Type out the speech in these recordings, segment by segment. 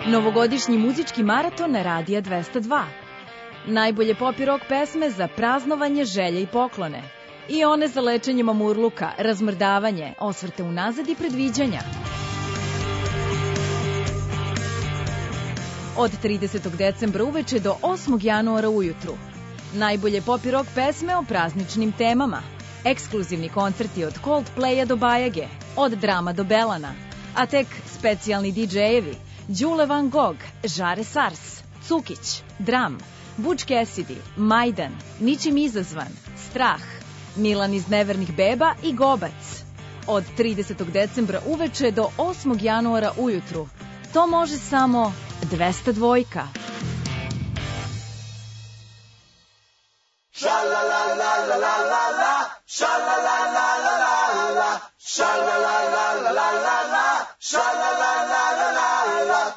Novogodišnji muzički maraton na Radija 202. Najbolje pop i rock pesme za praznovanje, želje i poklone. I one za lečenje mamurluka, razmrdavanje, osvrte unazad i predviđanja. Od 30. decembra uveče do 8. januara ujutru. Najbolje pop i rock pesme o prazničnim temama. Ekskluzivni koncerti od Coldplaya do Bajage, od Drama do Belana. A tek specijalni DJ-evi Đule Van Gogh, Žare Sars, Cukić, Dram, Butch Cassidy, Majdan, Ničim izazvan, Strah, Milan iz Nevernih beba i Gobac. Od 30. decembra uveče do 8. januara ujutru. To može samo 202. Sha-la-la-la-la-la-la-la, sha-la-la-la-la-la-la, sha-la-la-la-la-la-la, sha-la-la-la-la-la-la.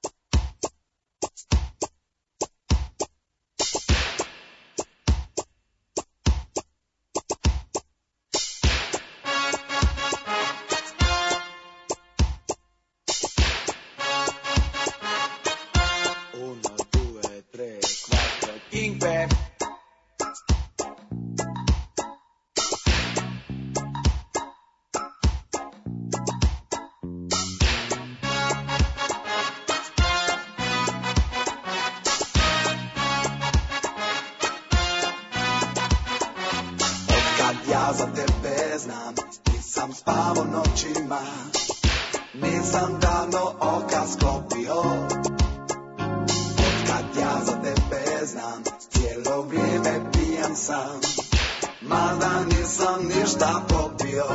Uno, due, tre, quattro, cinque. Ja za tebe znam, nisam spavao noćima, nisam davno oka sklopio. Otkad ja za tebe znam, cijelo vrijeme pijan sam, mada nisam ništa popio.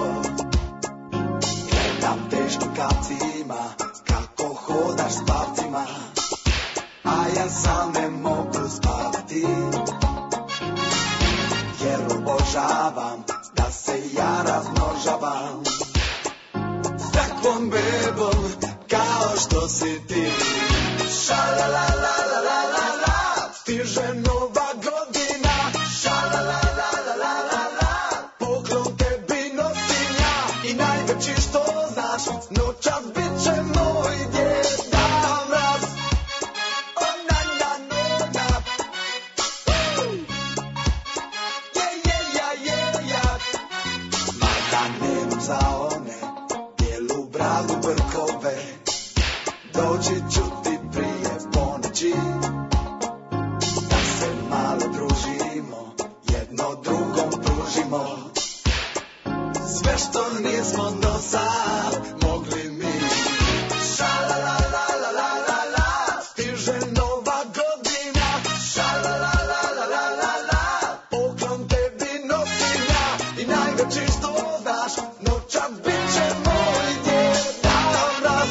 Gledam teškim kacima, kako hodaš s pavcima, a ja sam ne mogu spavati. Jer obožavam da se ja razmnožavam s takvom bebom kao što si ti. Ša-la-la-la-la-la-la, stiže nova godina. Ša-la-la-la-la-la-la, poklon tebi nosim ja i najveći što znaš, noćas bit će moj djeda mraz. Za one bijelu bradu brkove, doći ću ti prije ponoći, da se malo družimo, jedno drugom pružimo sve što nismo do sad mogli mi. Ša-la-la-la-la-la-la, stiže nova godina. Ša-la-la-la-la-la-la, poklon tebi nosim ja i najveći što daš, noćas bit će moj djeda mraz.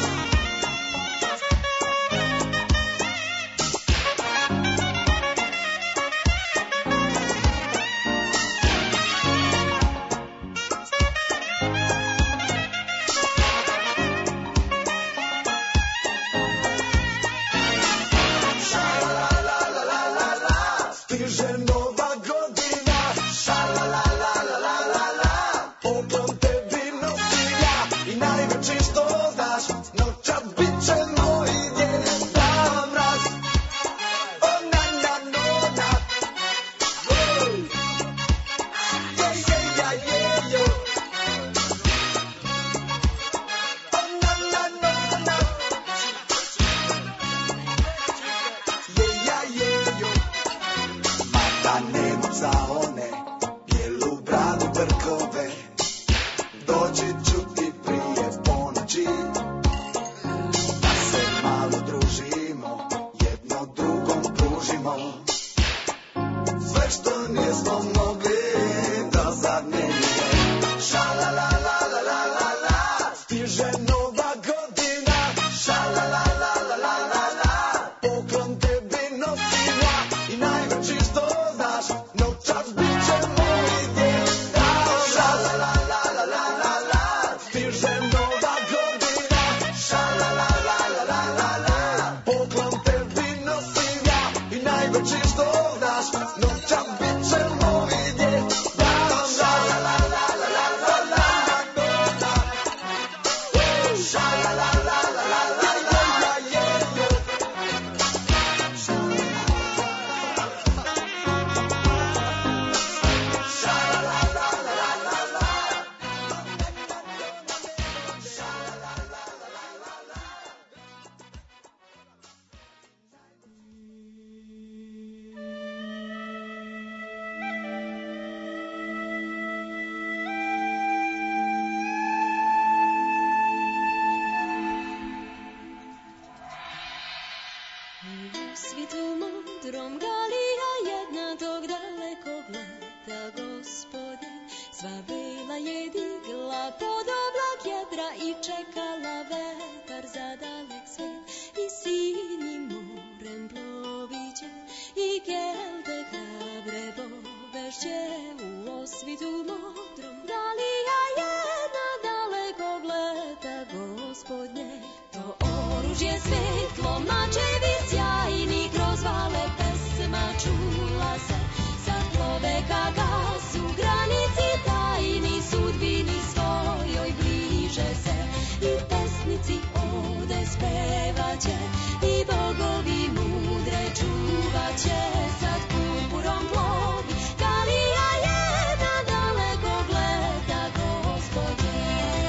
Ša-la-la-la-la-la-la, stiže nova godina. Ša-la-la-la-la-la-la, poklon tebi nosim ja i najveći što znaš, noćas bit će moj djeda mraz. O na na no na, je je ja je jo. O na na no na, je ja je jo. Mada nemam za one bijelu bradu brkove, doći ću ti prije ponoći, da se malo družimo, jedno drugom pružimo sve što nismo mogli do zadnje. Ša-la-la-la-la-la-la, stiže nova godina. Ša-la-la-la-la-la-la, poklon tebi nosim ja i najveći što znaš, noćas bit će moj djeda. Ša-la-la-la-la-la-la, stiže nova godina. Ša-la-la-la-la-la-la, poklon tebi nosim ja i najveći što znaš, noćas bit će moj djeda. Ša-la-la-la-la-la-la. čekala vetar za dalek svet i sinjim morem ploviće i gelte hrabre povešće u osvitu modrom. Dalija jedna dalekog leta Gospodnje, to oružje svetlo, mačevi sjajni, kroz vale pesma čula se. Sad plove ka gasu, granici tajni, sudbini svojoj bliže se. I pesnici ovde spevaće, i bogovi mudre čuvaće. Sad purpurom plovi Galija jedna dalekog leta Gospodnje.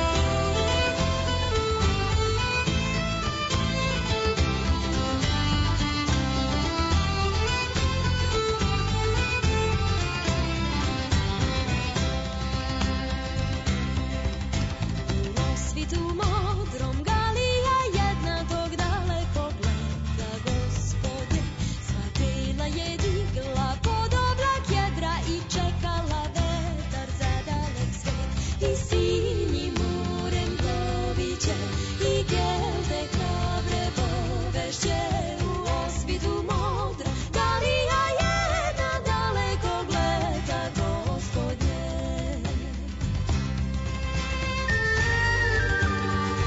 Tu modrom Galija jedna tog dalekog leta Gospodnje. Sva krila je digla pod oblak jedra i čekala vetar za dalek svet. I sinjim morem ploviće i gelte hrabre povešće u osvitu modra. Galija jedna dalekog leta Gospodnje.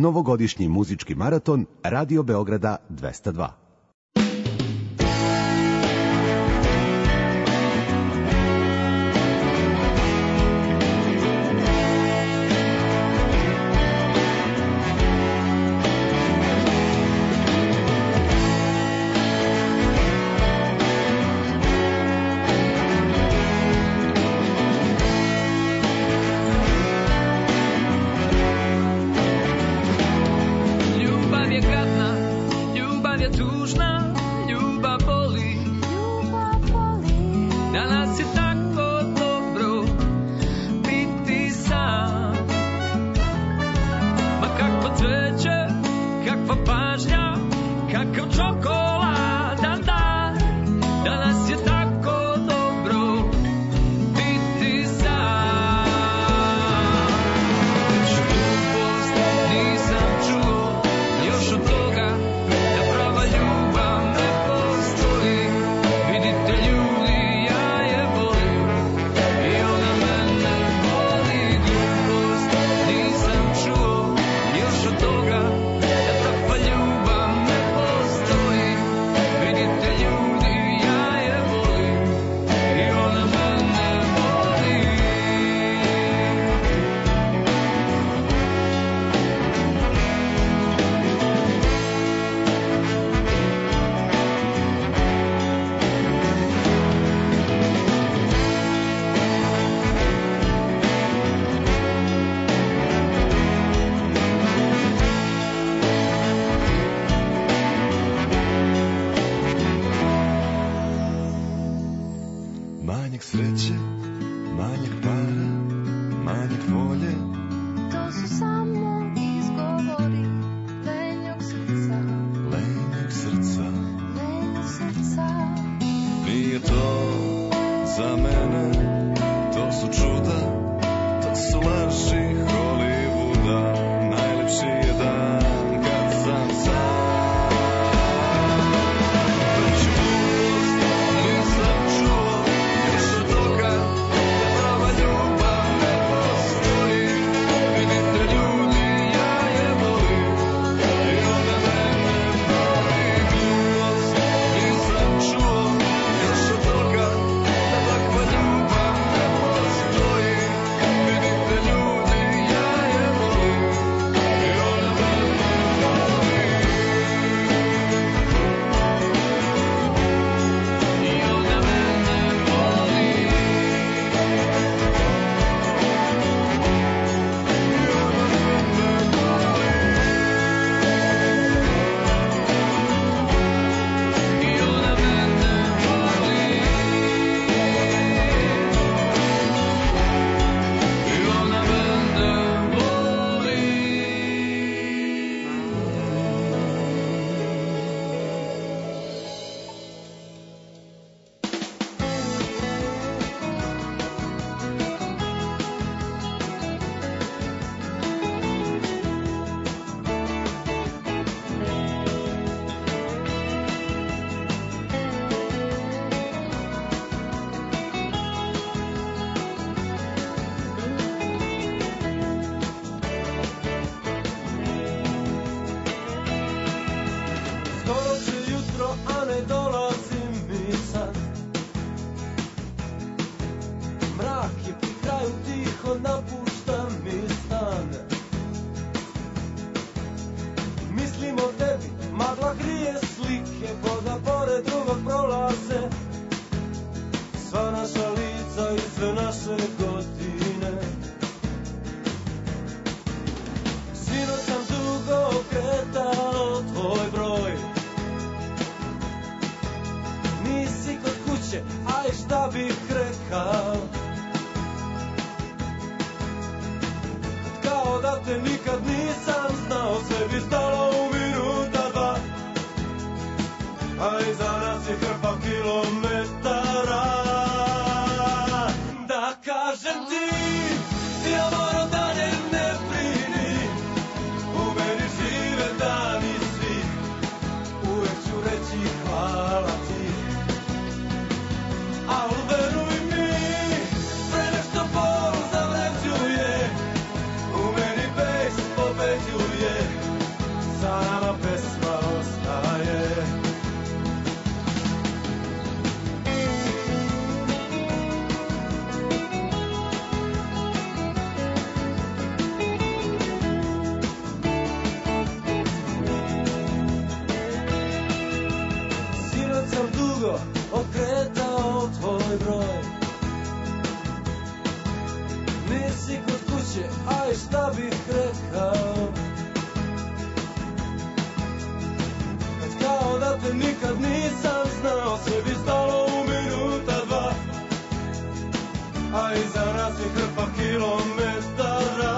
novogodišnji muzički maraton Radio Beograda 202. Pobeđuje prošetao tvoj broj. Nisi kod kuće, aj šta bih rekao, kad kao da te nikad nisam znao. Sve bi stalo u minuta dva, a iza nas je hrpa kilometara.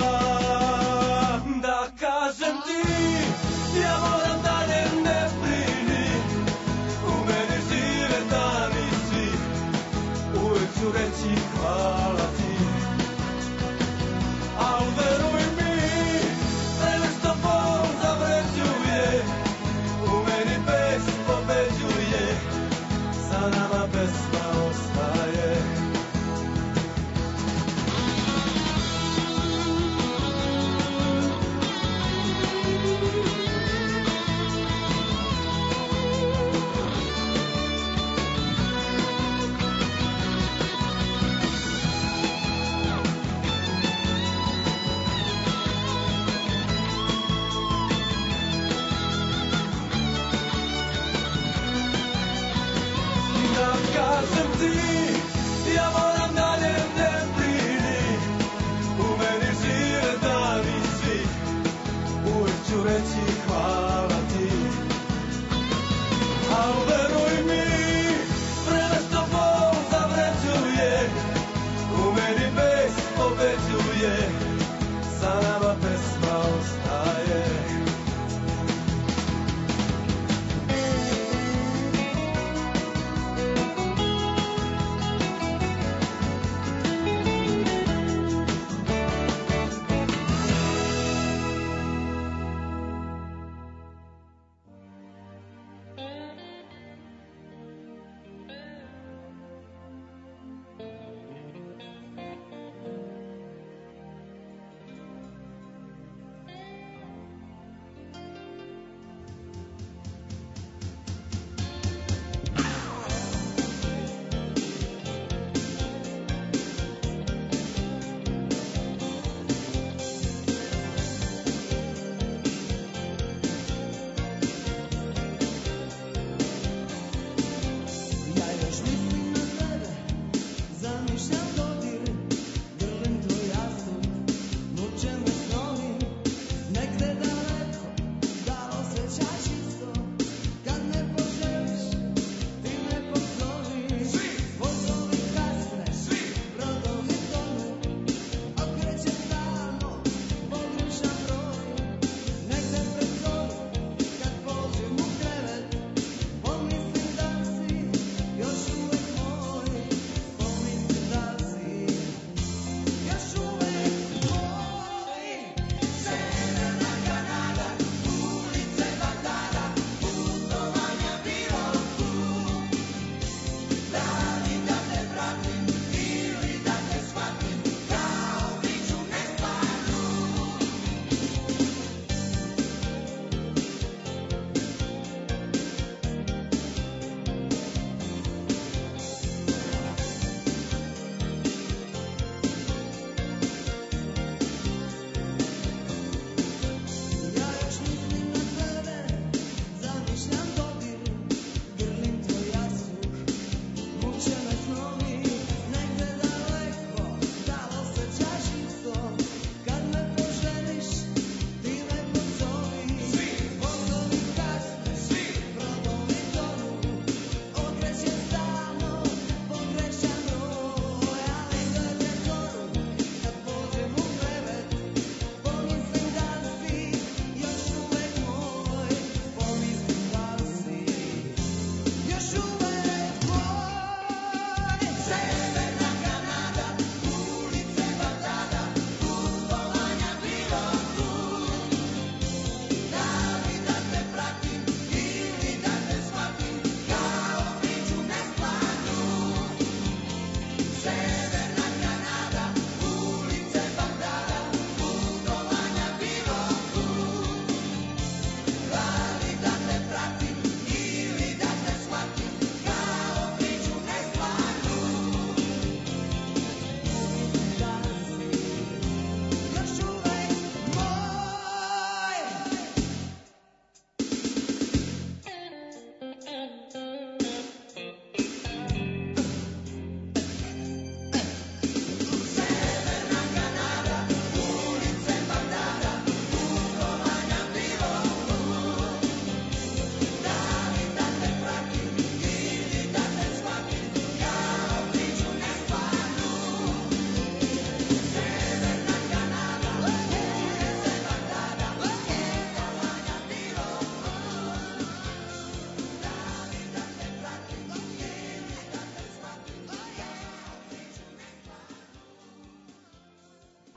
Da kažem ti, ja moram dalje, ne brini, u meni žive dani svi, uvek ću reći hvala ti. Al veruj mi, vreme što Bog zavređuje, u meni bes pobeđuje, sa nama pesma ostaje. Kažem ti, ja moram dalje, ne brini, u meni žive dani svi, uvek ću reći hvala ti. Al veruj mi, vreme što Bog zavređuje, u meni bes pobeđuje, sa nama pesma ostaje.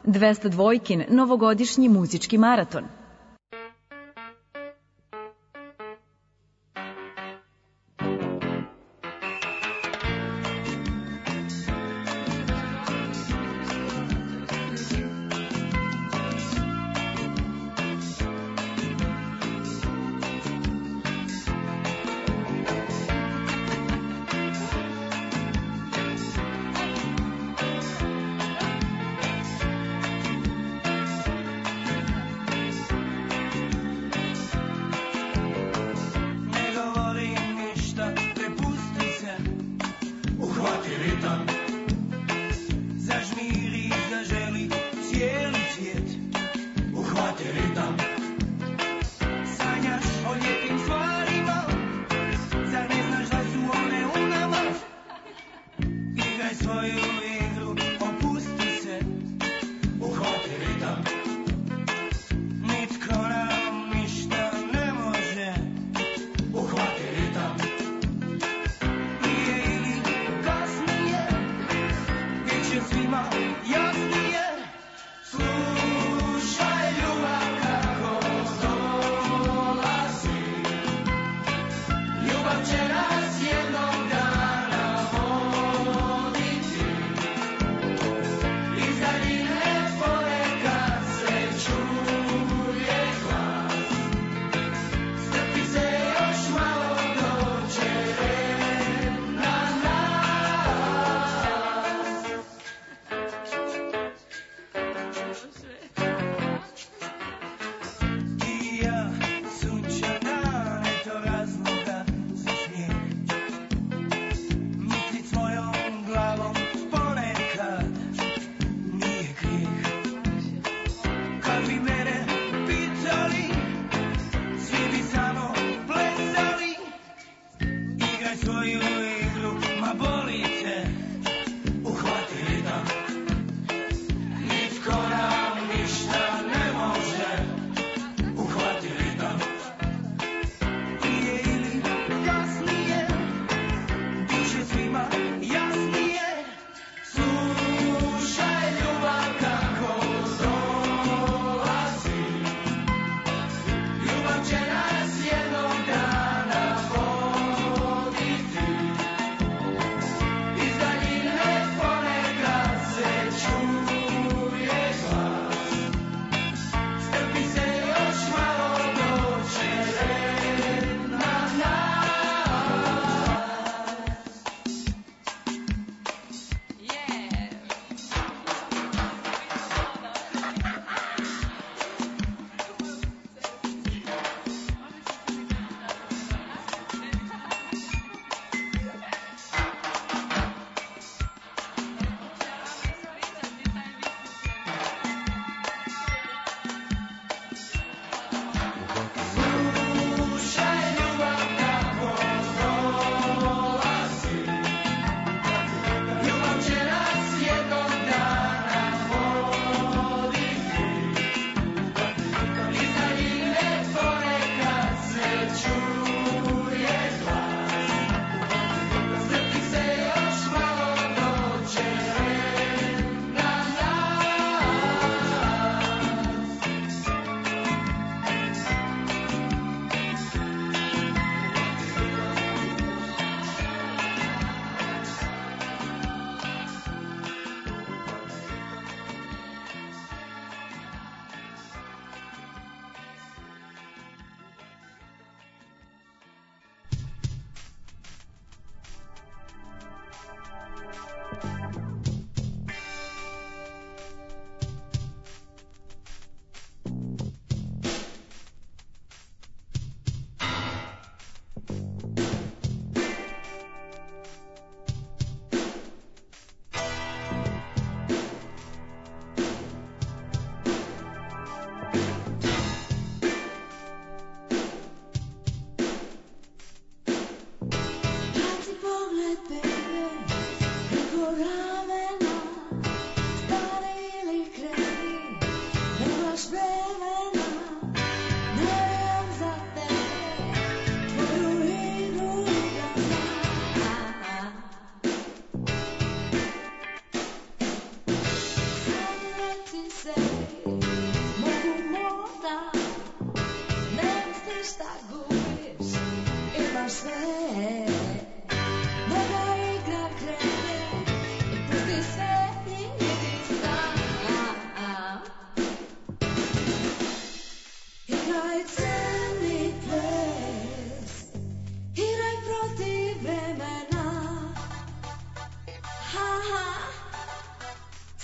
202-kin novogodišnji muzički maraton.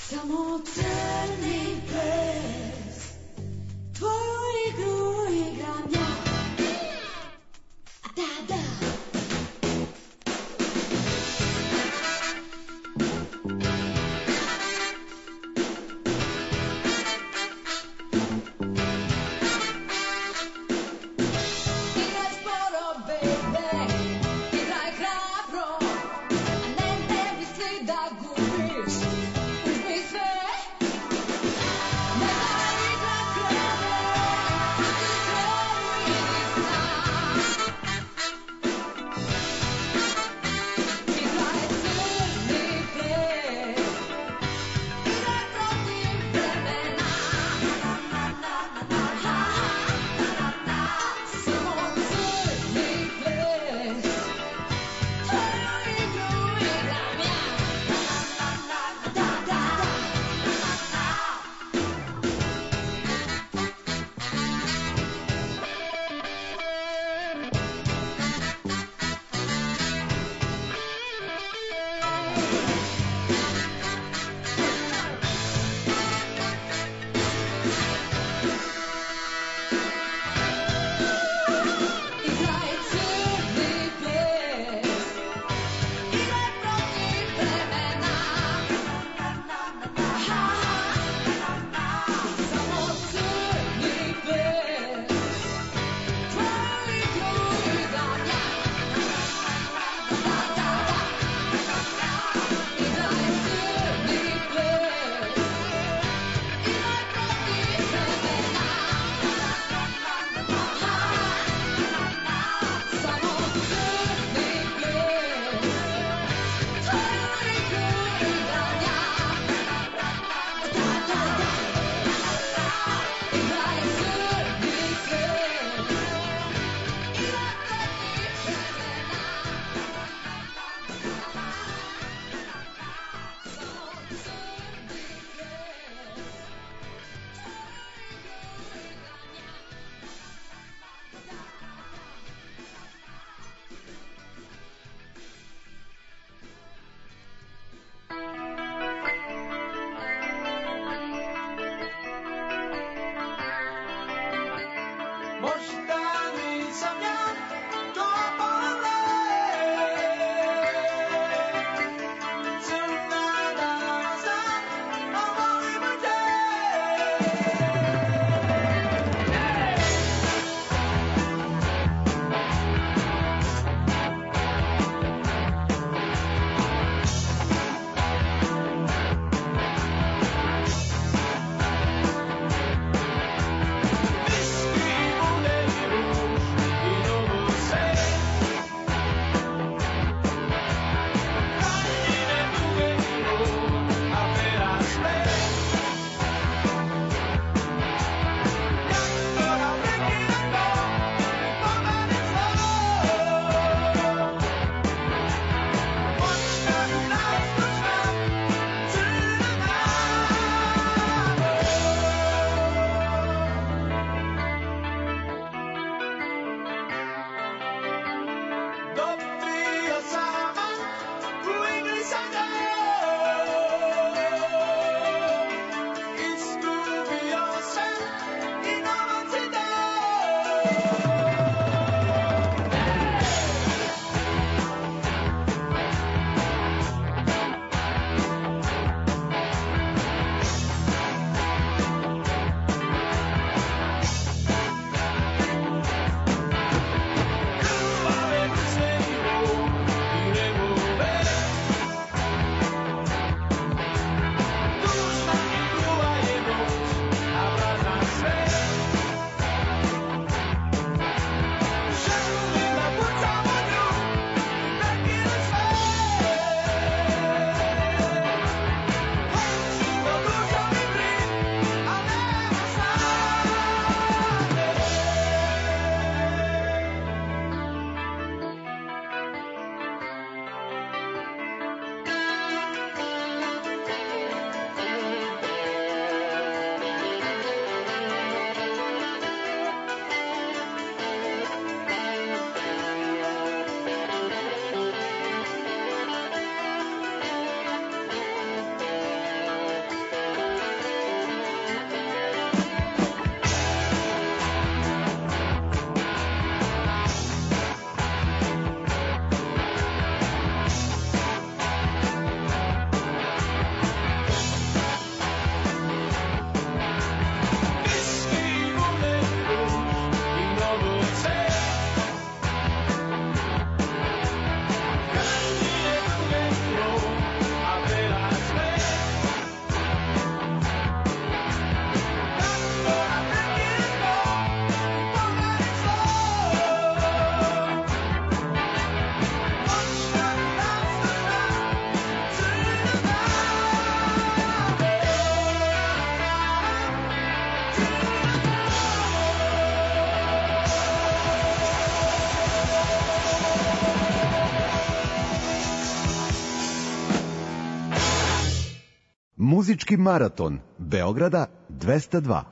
Samo crni ples, tvoju igru igram ja. Da, da. Muzički maraton Beograda 202.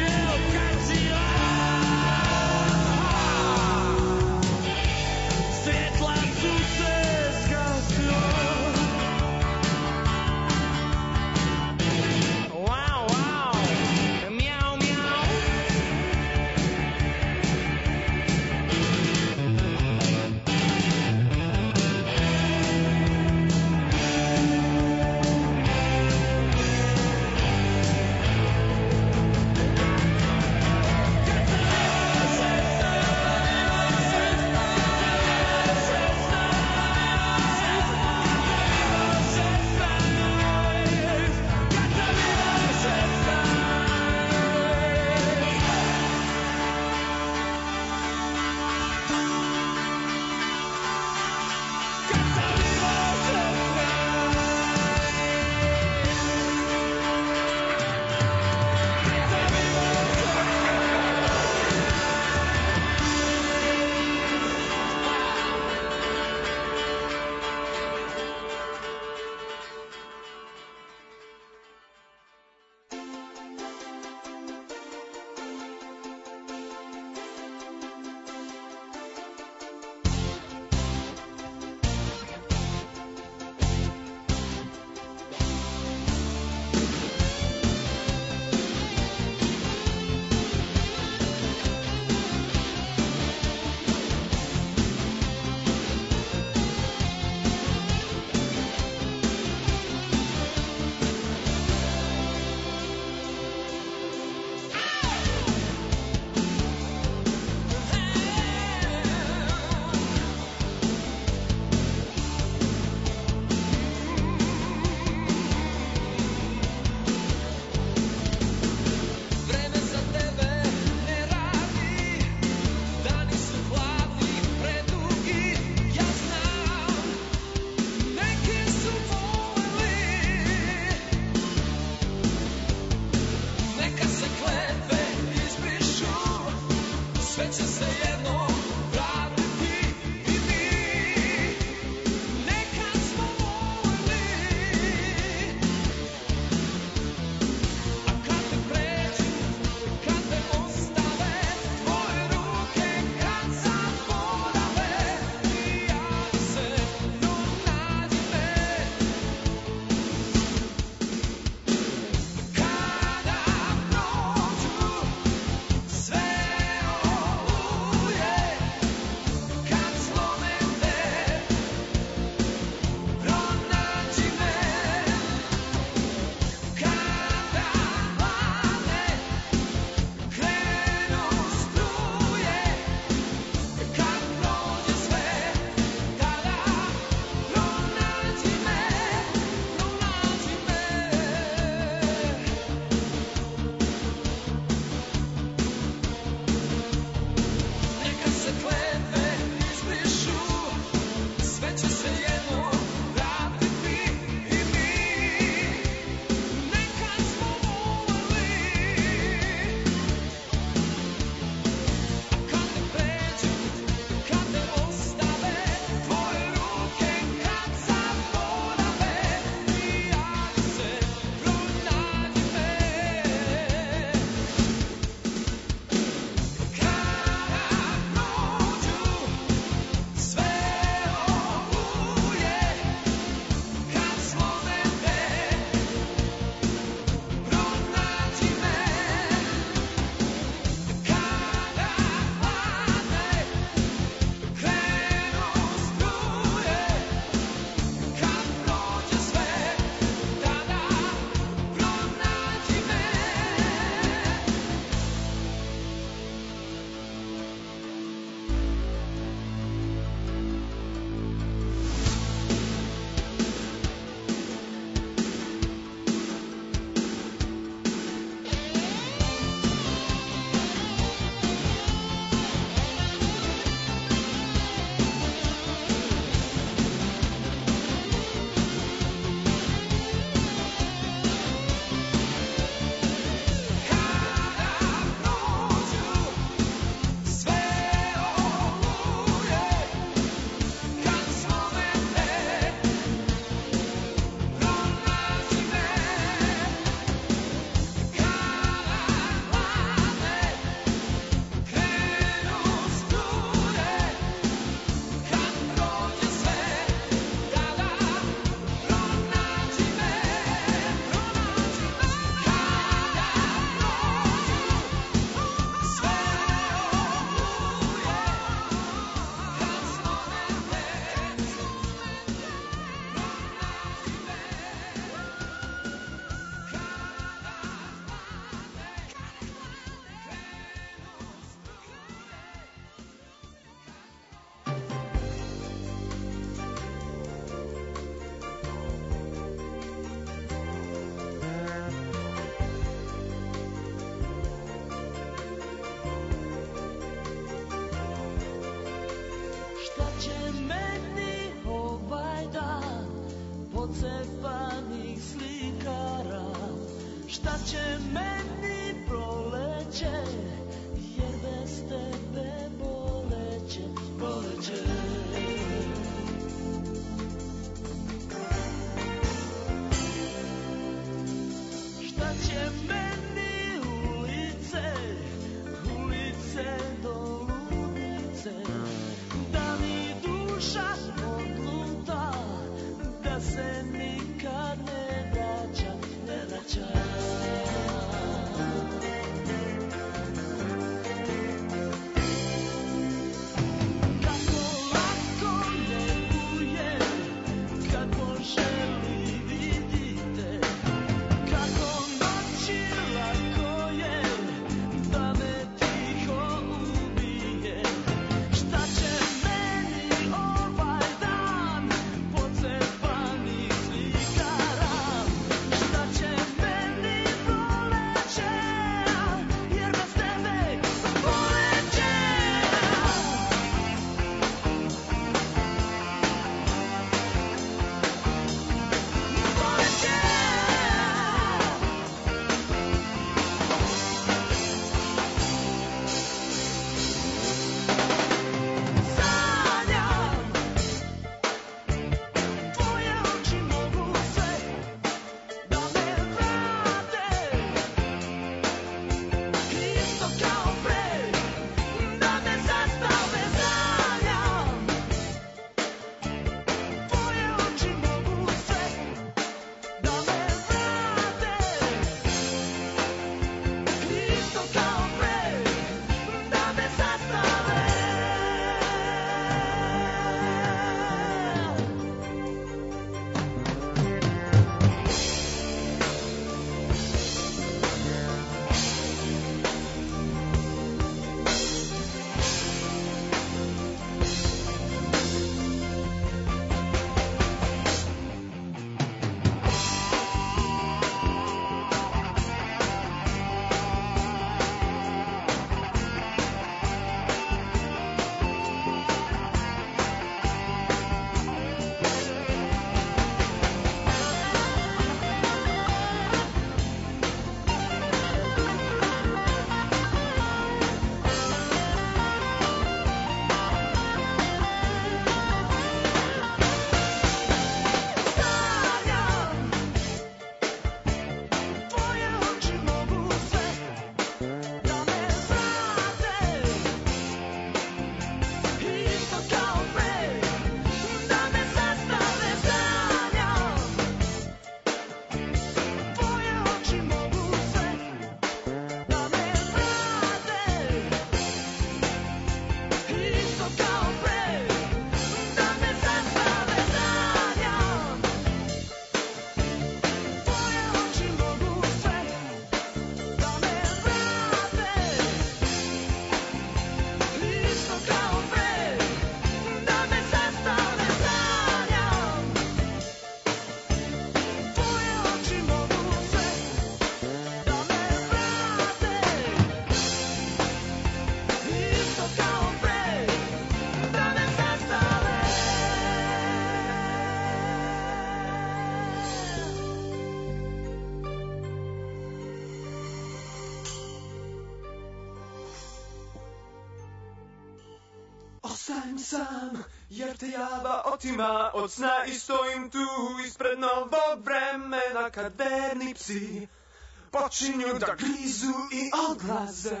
Ostajem sam, jer te java otima od sna i stojim tu ispred novog vremena kad verni psi počinju da grizu i odlaze.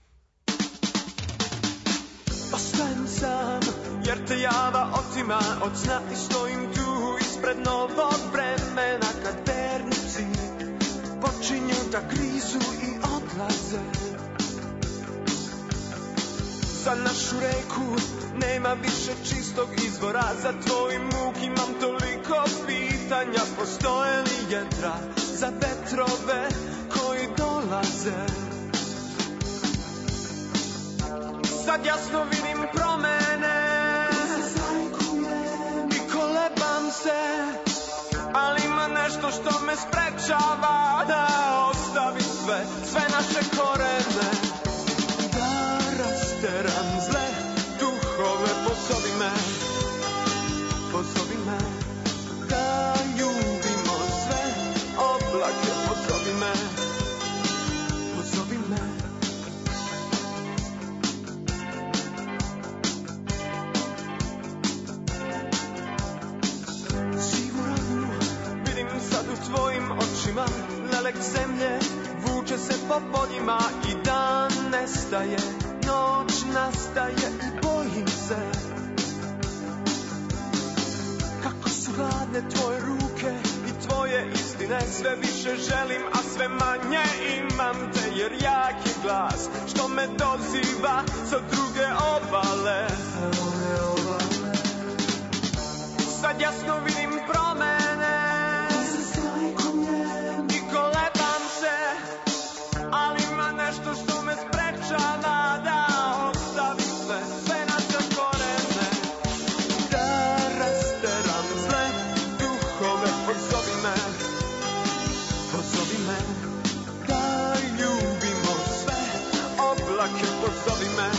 Ostajem sam, jer te java otima od sna i stojim tu ispred novog vremena kad verni psi počinju da grizu i odlaze. Za našu reku nema više čistog izvora, za tvoj muk imam toliko pitanja. Postoje li jedra za vetrove koji dolaze? Sad jasno vidim promene i kolebam se, ali ima nešto što me sprečava da ostavim sve naše korene. Da rasteram zle duhove, pozovi me, da ljubimo sve oblake, pozovi me. Sad u tvojim očima lelek zemlje vuče se po poljima i dan nestaje, noć nastaje i bojim se. Kako su hladne tvoje ruke i tvoje istine, sve više želim, a sve manje imam te, jer jak je glas što me doziva sa druge obale. Sad jasno vidim promene i kolebam se, ali ima nešto što me sprečava da ostavim sve naše korene. Da rasteram zle duhove, pozovi me, da ljubimo sve oblake, pozovi me,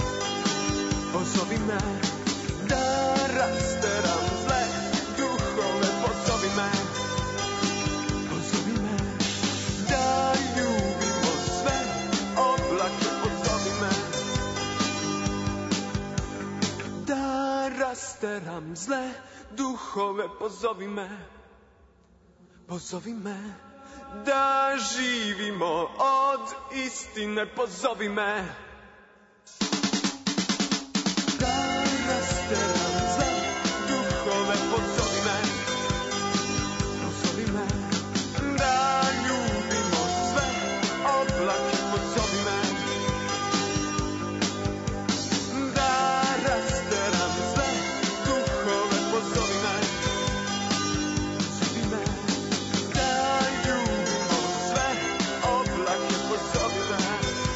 da rasteram zle duhove, pozovi me, da ljubimo sve oblake, pozovi me, da rasteram zle duhove, pozovi me, da živimo od istine, pozovi me. Da rasteram zle duhove, pozovi me, da ljubimo sve oblake, pozovi me, da rasteram sve duhove, pozovi me, da ljubimo sve oblake, pozovi me.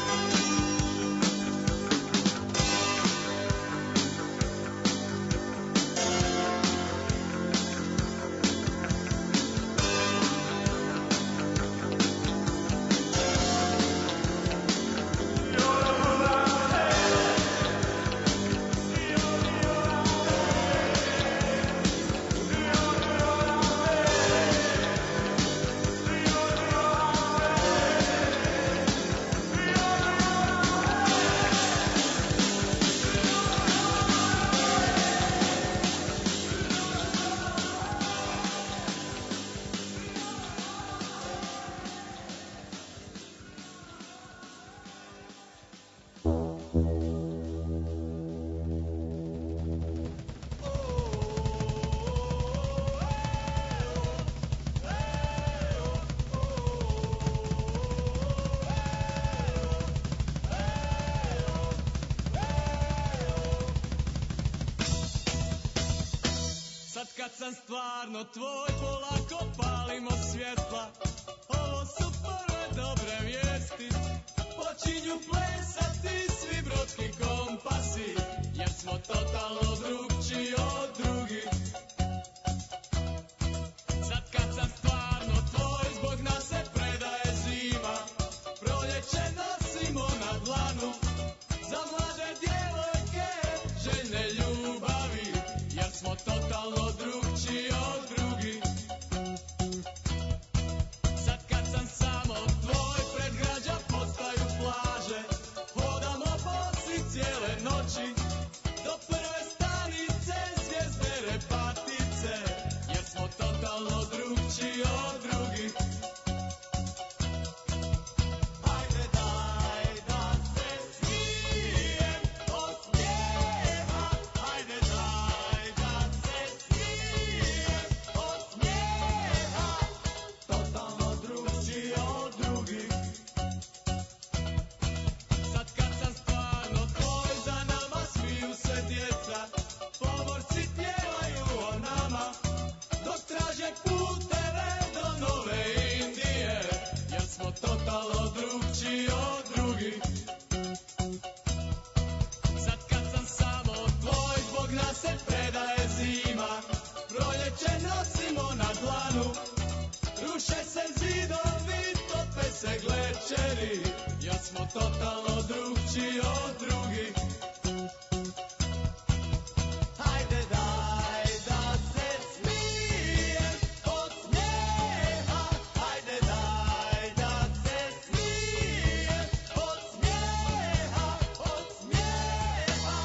Stvarno tvoj, polako palimo svjetla. Ovo su prve dobre vijesti. Počinju plesati svi brodski kompasi, jer smo totalno drugčiji od drugih. Sad kad sam stvarno tvoj, zbog nas se predaje zima. Proljeće nosimo na dlanu za mlade djevojke, željne ljubavi, jer smo totalno drugčiji od drugih. Sad kad sam samo tvoj, predgrađa postaju plaže. Hodamo bosi cijele noći, do smo totalno drugčiji od drugih. Hajde daj da se smijem od smijeha, hajde daj da se smijem od smijeha, od smijeha.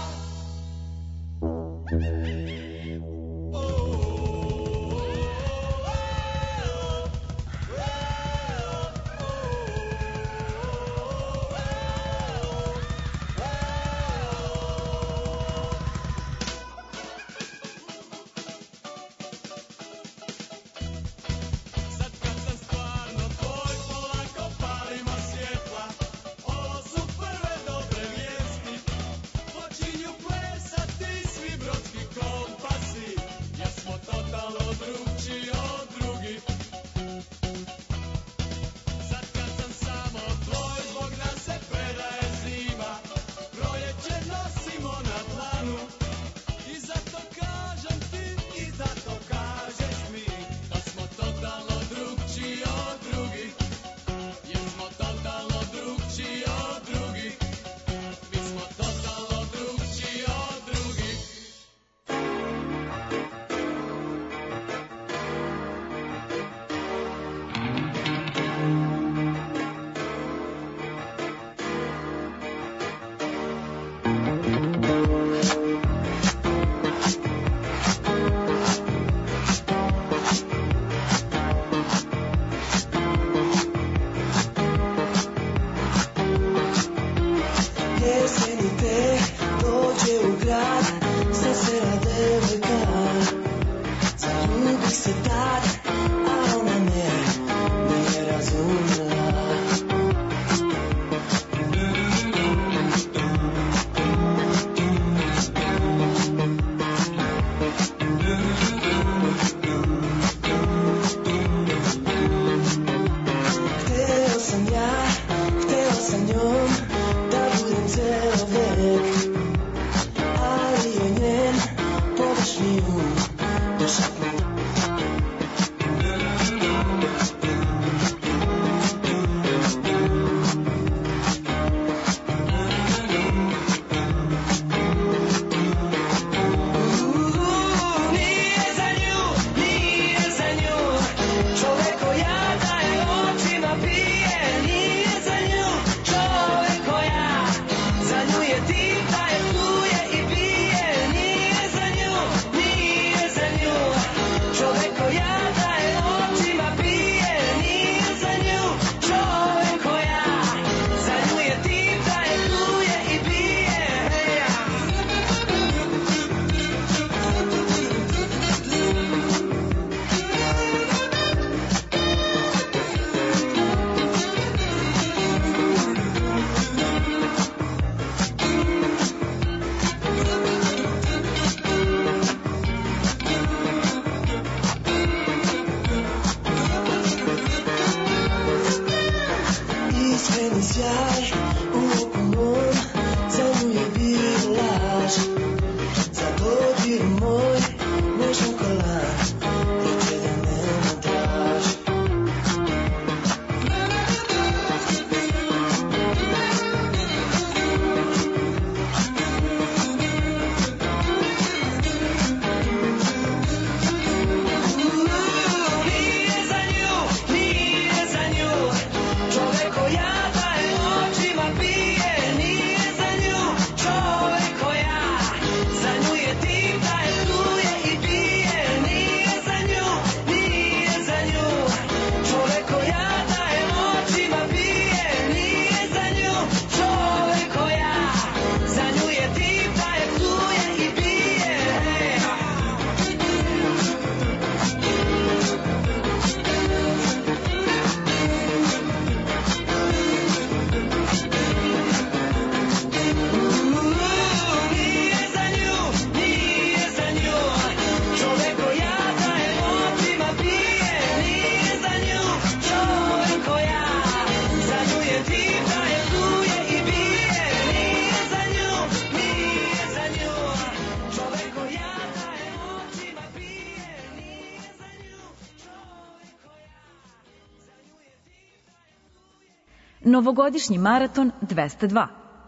Novogodišnji maraton 202.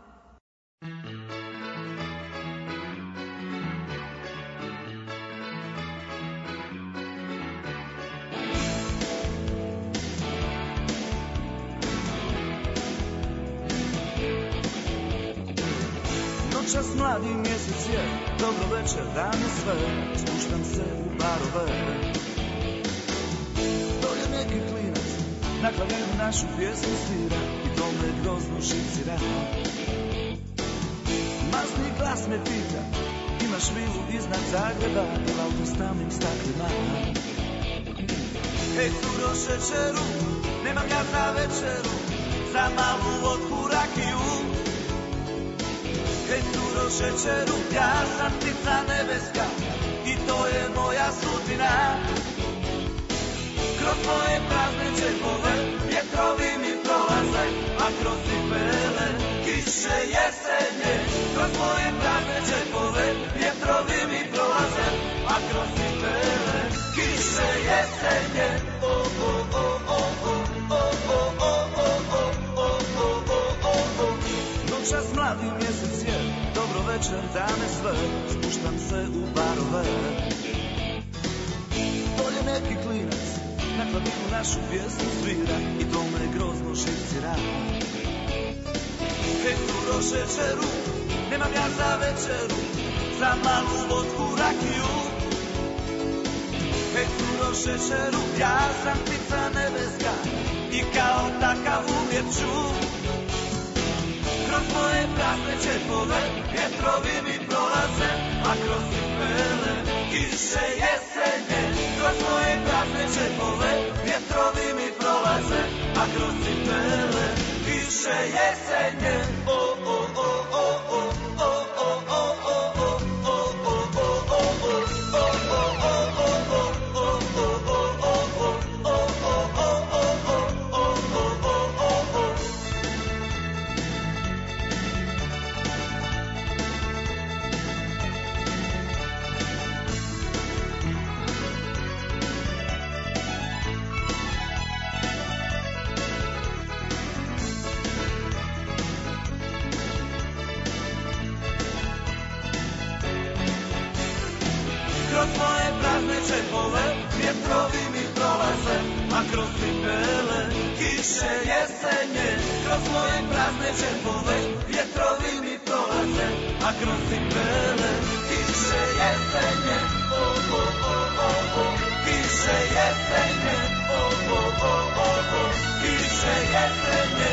Noćas mladi mjesec je, dobro večer, dan je sve, spuštam se u barove. Dolje neki klinac, na klaviru našu pjesmu svira i to me grozno živcira. Masni glas me pita, imaš vilu iznad Zagreba ili auto s tamnim staklima. Hej, curo šećeru, nemam ja za večeru, za malu vodku rakiju. Hej, curo šećeru, ja sam ptica nebeska i to je moja sudbina. Kroz moje prazne džepove vjetrovi mi prolaze, a kroz cipele kiše jesenje. Kroz moje prazne džepove vjetrovi mi prolaze, a kroz cipele kiše jesenje. Noćas mladi mjesec je, dobro večer, dan je sve, spuštam se u barove. Dolje neki klinac, na klaviru našu pjesmu svira i to me grozno živcira. Hej, curo šećeru, nemam ja za večeru, za malu vodku rakiju. Hej, curo šećeru, ja sam ptica nebeska i kao takav uvijek ću. Kroz moje prazne džepove vjetrovi mi prolaze, a kroz cipele kiše jesenje. Kroz moje prazne džepove vjetrovi mi prolaze, a kroz cipele kiše jesenje. Kroz moje prazne džepove vjetrovi mi prolaze, a kroz cipele kiše jesenje. Kroz moje prazne džepove vjetrovi mi prolaze, a kroz cipele kiše jesenje. Kiše jesenje. Kiše jesenje.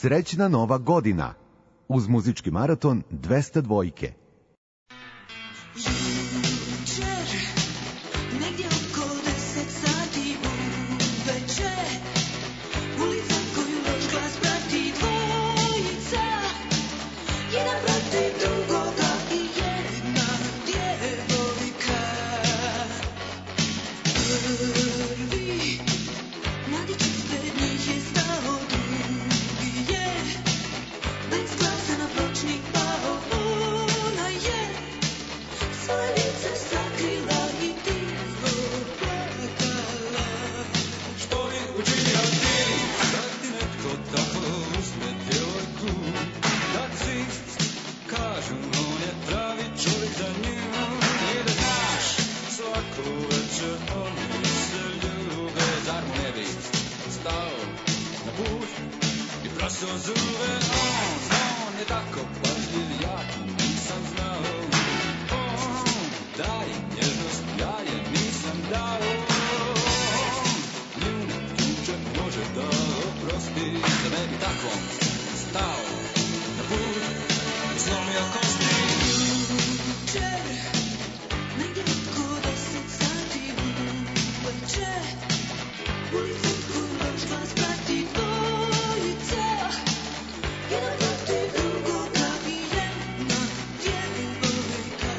Srećna nova godina uz muzički maraton 200 dvojke. Jučer, negdje oko 10 sati uveče, ulica koju loš glas prati dvojica, jedan protiv drugoga i jedna djevojka. Prvi, mladić ispred njih je stao, drugi je bez glasa na pločnik pao. Ona je svoje lice sakrila i tiho plakala. Što bi učinio ti, da ti netko tako uzme djevojku? Da svi kažu on je pravi čovjek za nju. I da znaš, svako večer oni se ljube. Zar mu ne bi stao na put i prasao zube? On je tako pažljiv, ja to nisam znao. On daje nježnost, ja je nisam dao. Nju ne tuče, može da oprosti. Da ne bi tako stao na put i slomio kosti. Jučer, negdje oko 10 sati uveče, ulica koju loš glas prati dvojica, jedan protiv drugoga i jedna djevojka.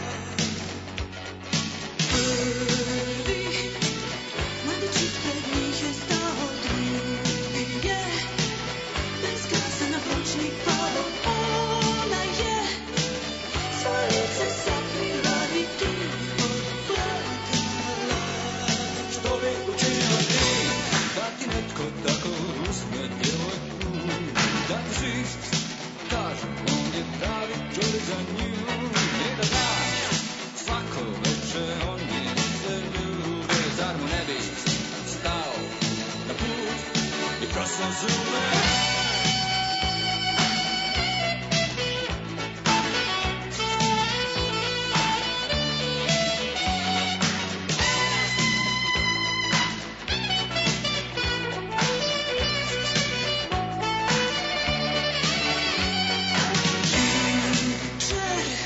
Prvi, mladić ispred njih je stao, drugi je bez glasa na pločnik pao. Ona je svoje lice sakrila i tiho plakala. Što bi učinio ti, da ti netko tako uzme djevojku? Da ti svi kažu on je pravi čovjek za nju. I da znaš, svako večer oni se ljube. Zar mu ne bi stao na put i prasao zube? Jučer,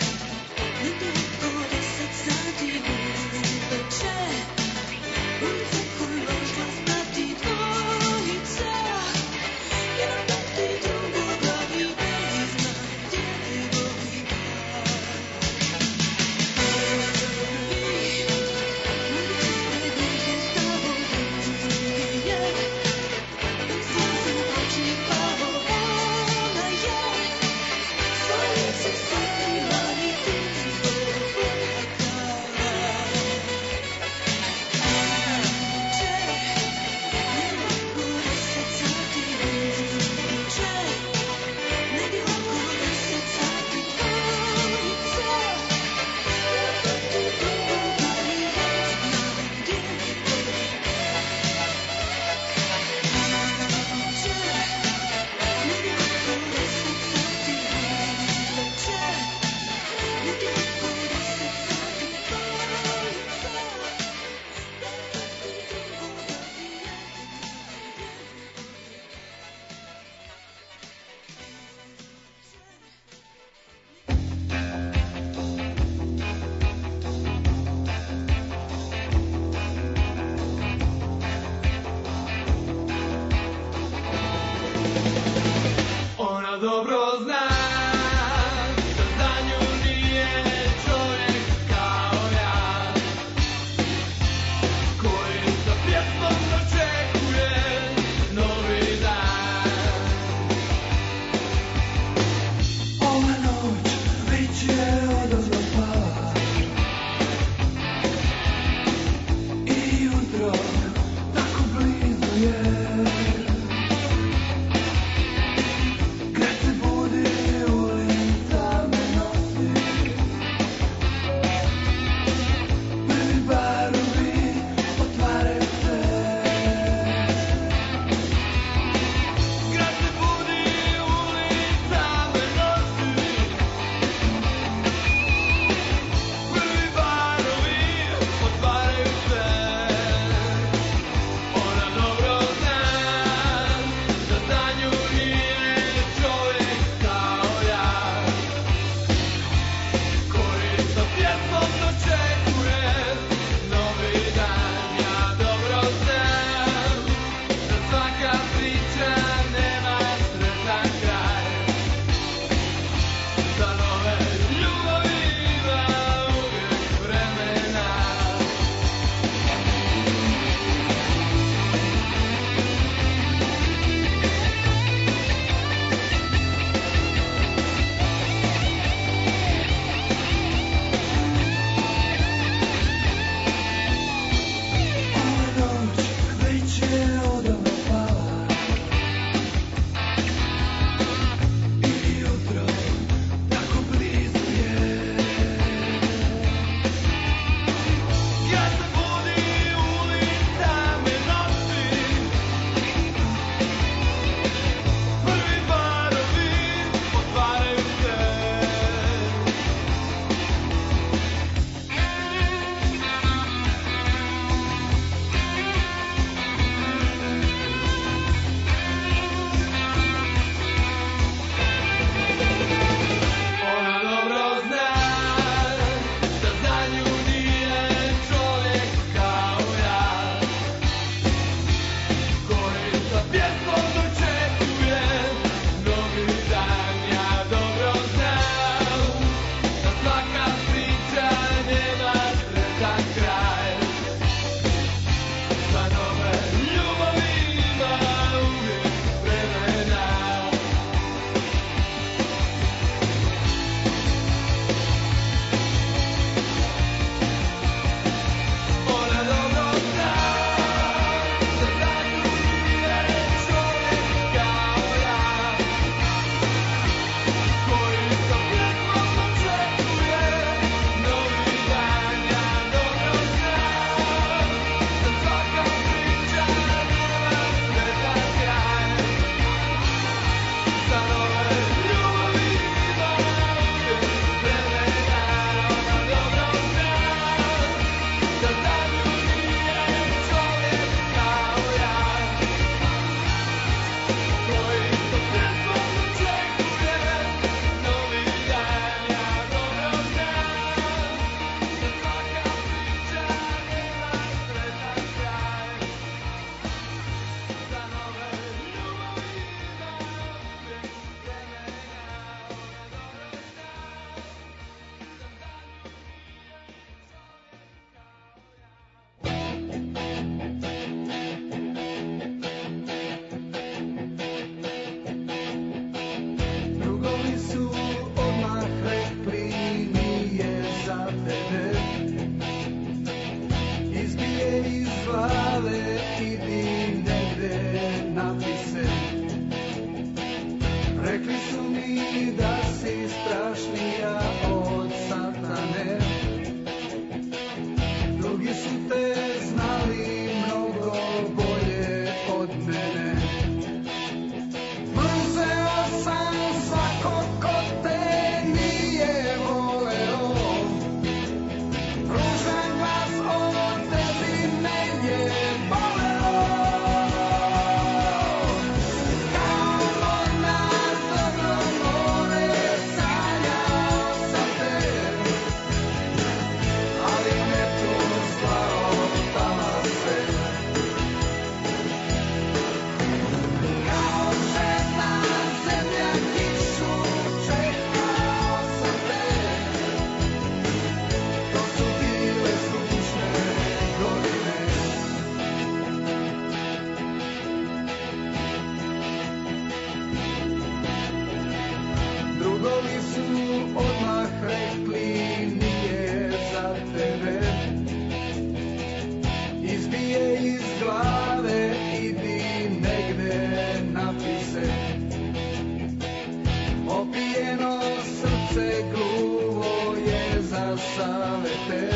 savete,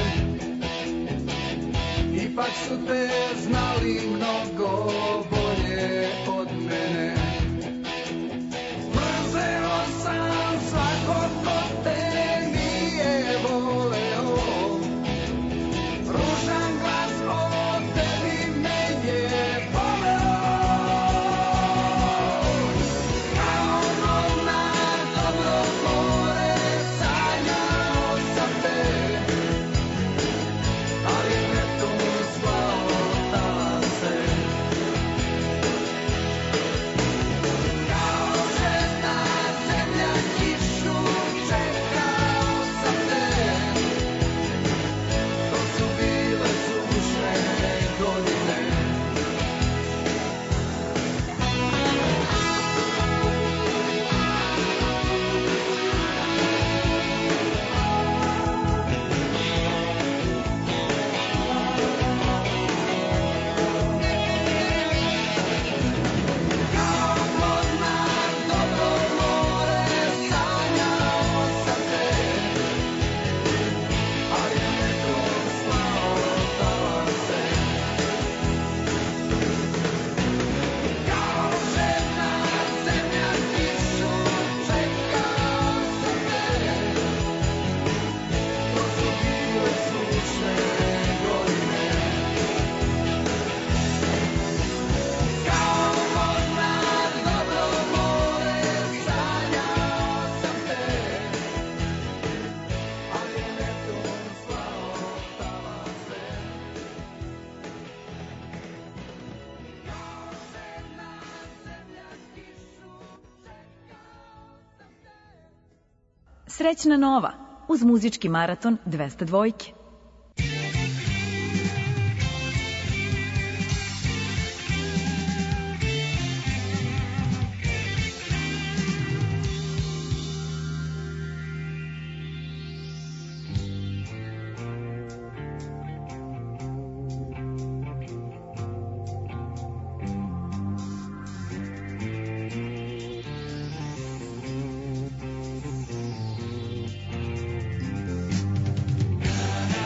ipak su te znali mnogo bolje od mene. Mrzeo sam svakog ko te nije voleo, ružan glas o tebi me je poveo. Kao mornar dobro more sanjao sam te, ali vetar slao talase. Kao žena zemlja kišu čekao sam te, to su bile sušne godine. Kao mornar dobro more sanjao sam te, ali vetar slao talase. Kao žena zemlja kišu čekao sam te, to su bile sušne godine. Kao mornar dobro more sanjao sam te, ali vetar slao talase. Kao žena zemlja kišu čekao sam te. Srećna nova uz muzički maraton 202. Kao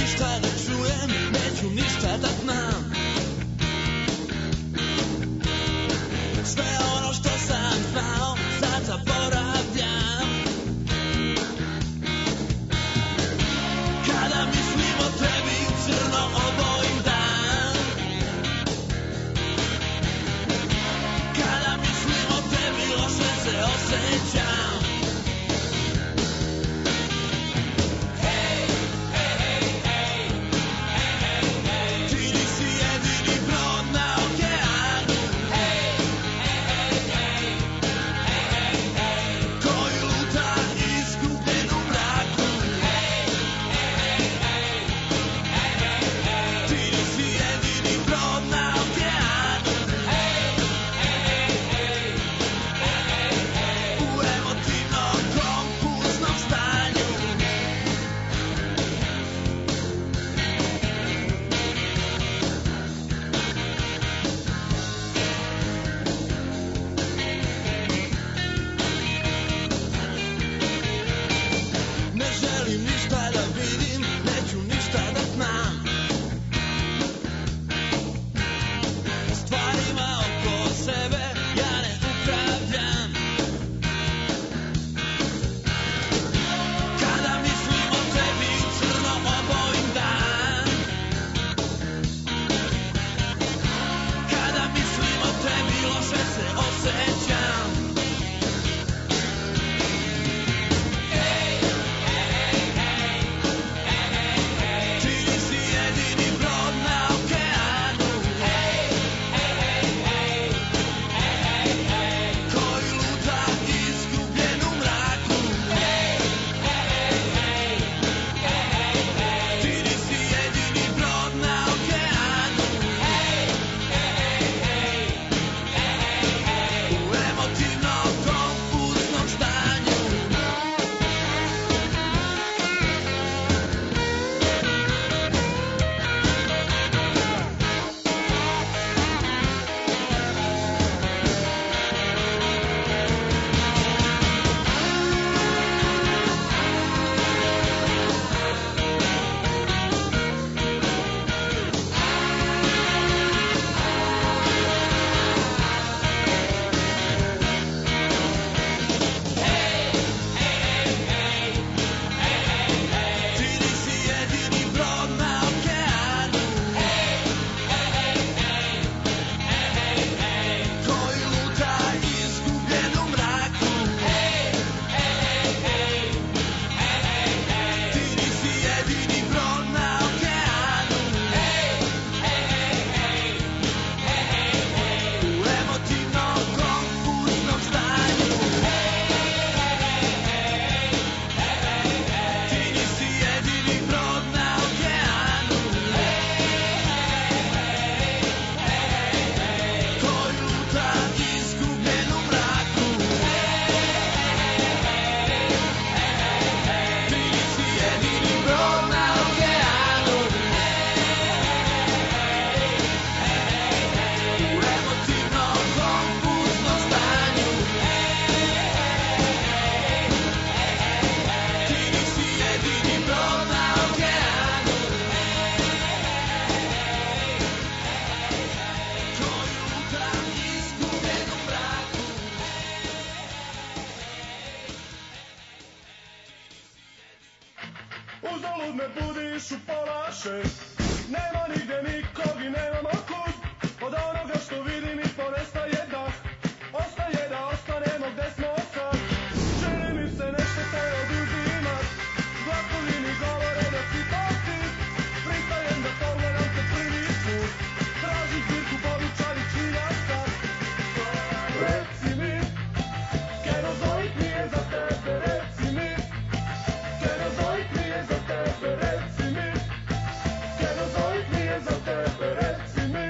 ništa da čujem, neću ništa da znam. Sve ono što sam znao, sad zaboravljam. Kada mislim o tebi, crno obojim dan. Kada mislim o tebi, loše se osjećam. Uzalud me budiš u pola šest. Nema nigdje nikog i nemamo kud. Od onoga što vidim i ponestaje dah. Ostaje da ostanemo gde smo sad. Čini mi se nešto te oduzimat. Glasovi mi govore da si to ti. Pristajem da pogledam te prvi put. Tražim zbirku povičanih činjaka. Reci mi, Kerozoik mi je za tebe, reci mi. Kerozoik mi je za tebe, reci mi. Kerozoik mi je za tebe, reci mi.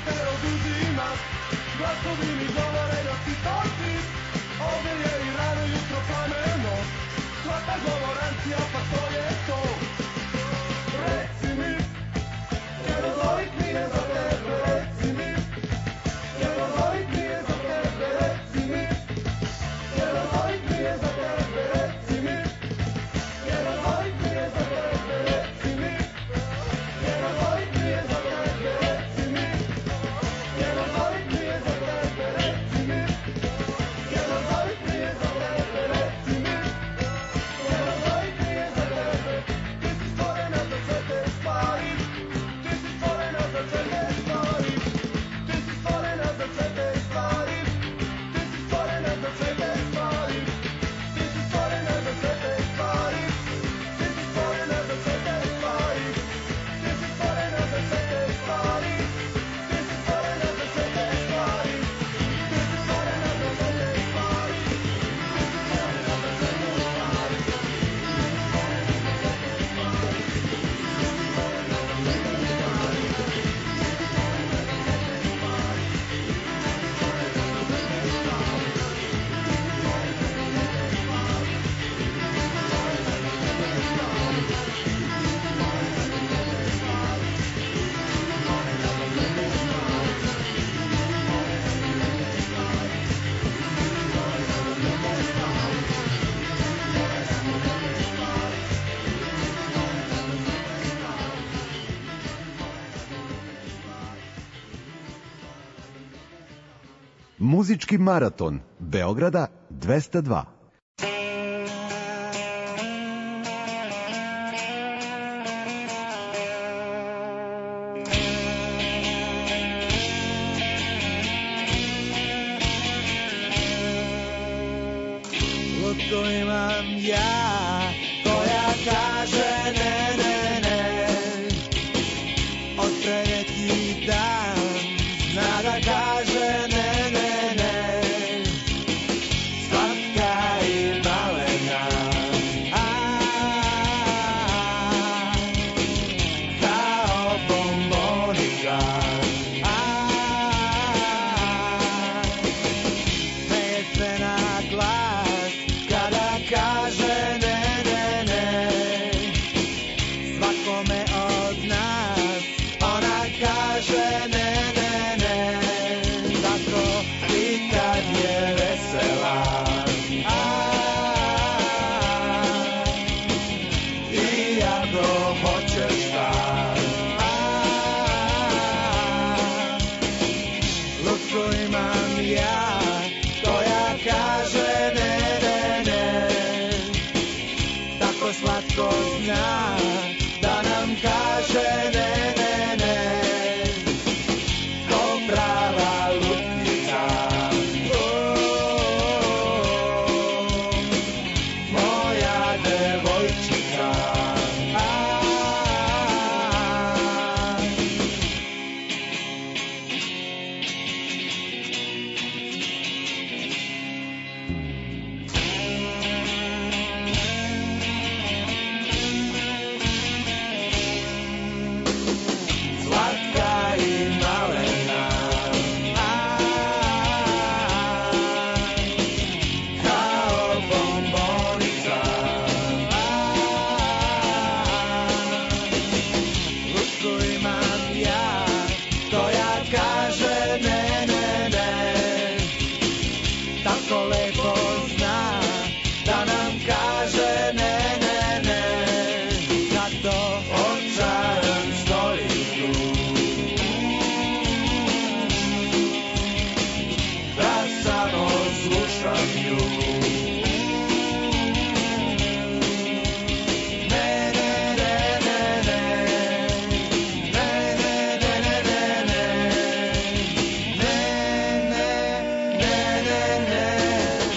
te oduzimaš, glasovi mi govore da si to ti. Ovdje je i rano jutro plameno, svaka govorancija pa to je to. Reci mi, jedan zovit mi je za tebe, reci mi. Jedan zovit mi je za tebe, reci mi. Jedan zovit mi je za tebe, reci mi. Jedan zovit mi je za tebe, reci mi. Jedan zovit mi je za tebe, reci mi. Jedan zovit mi je za tebe, reci mi. Jedan zovit mi je za tebe, reci mi. Jedan zovit mi je za tebe. Ti si stvorena za sve te stvari. Ti si stvorena za sve te stvari. Ti si stvorena za sve te stvari. Ti si stvorena za sve te stvari. Ti si stvorena za sve te stvari. Ti si stvorena za sve te stvari. Ti si stvorena za sve te stvari. Ti si stvorena za sve te stvari. Ti si stvorena za sve te stvari. Ti si stvorena za sve te stvari. Muzički maraton Beograda 202. Lutko imam ja, koja kaže ne, ne, ne. Od pre neki dan zna da kaže ne, ne, ne. Slatka i malena, kao bombonika. Smeje se na glas kada kaže ne, ne, ne. Svakome od nas ona kaže ne, ne, ne. Tako i kad je vesela, i ako hoćeš šta, lutku imam ja koja kaže ne, ne, ne. Tako slatko zna da nam kaže ne, ne, ne. Ko prava lutkica, moja devojčica. Slatka i malena, kao bombonica. Lutku imam ja koja kaže ne, ne, ne. Tako lepo zna da nam kaže ne, ne, ne. Zato očaran stojim tu, da samo slušam nju. Ne, ne, ne, ne, ne. Ne, ne, ne, ne, ne, ne. Ne, ne, ne, ne, ne.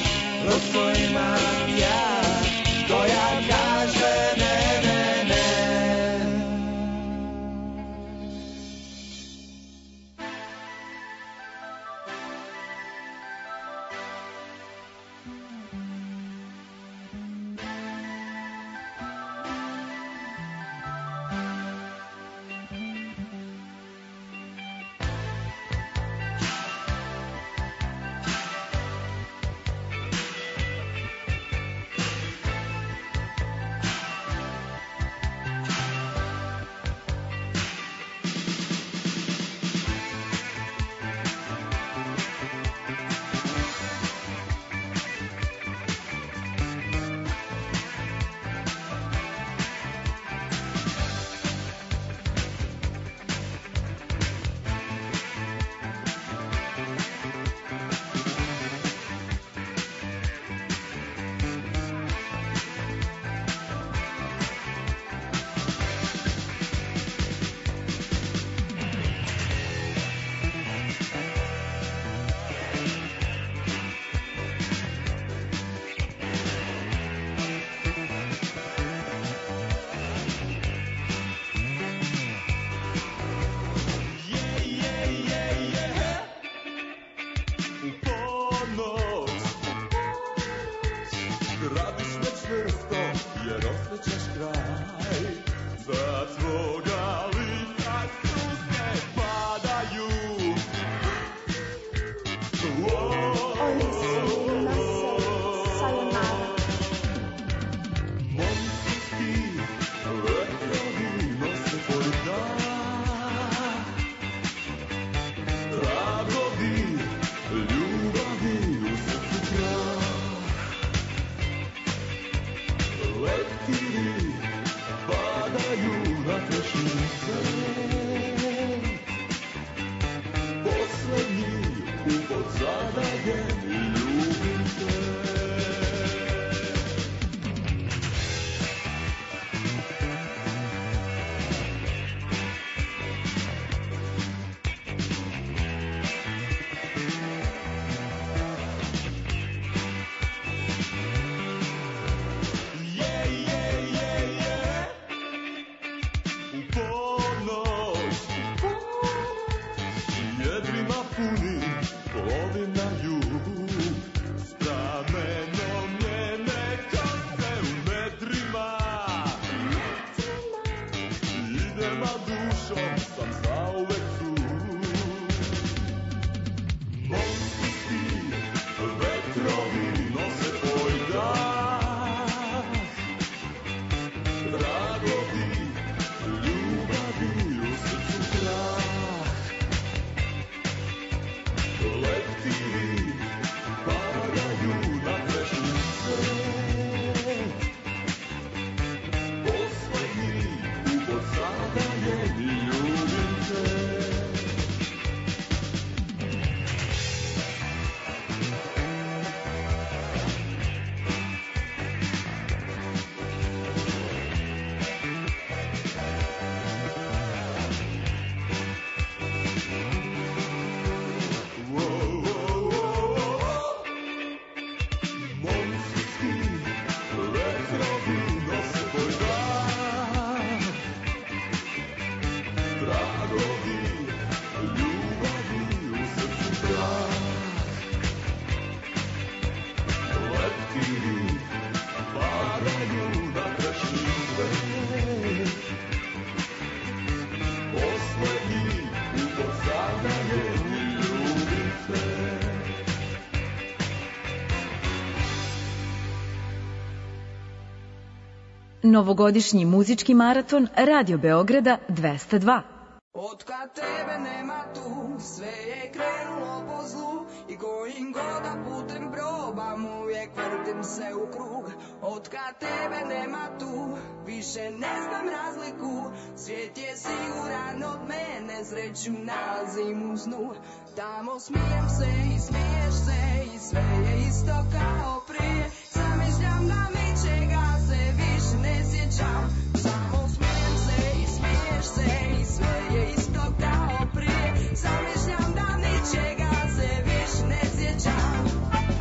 Novogodišnji muzički maraton Radio Beograda 202. Otkad tebe nema tu, sve je krenulo po zlu i kojim god da putem probam, uvijek vrtim se u krug. Otkad tebe nema tu, više ne znam razliku, svijet je siguran od mene, sreću nalazim u snu. Tamo smijem se i smiješ se i sve je isto kao prije, zamišljam da ničega se više ne sjećam. Samo smijem se i smiješ se i sve je isto kao prije, zamišljam da ničega se više ne sjećam.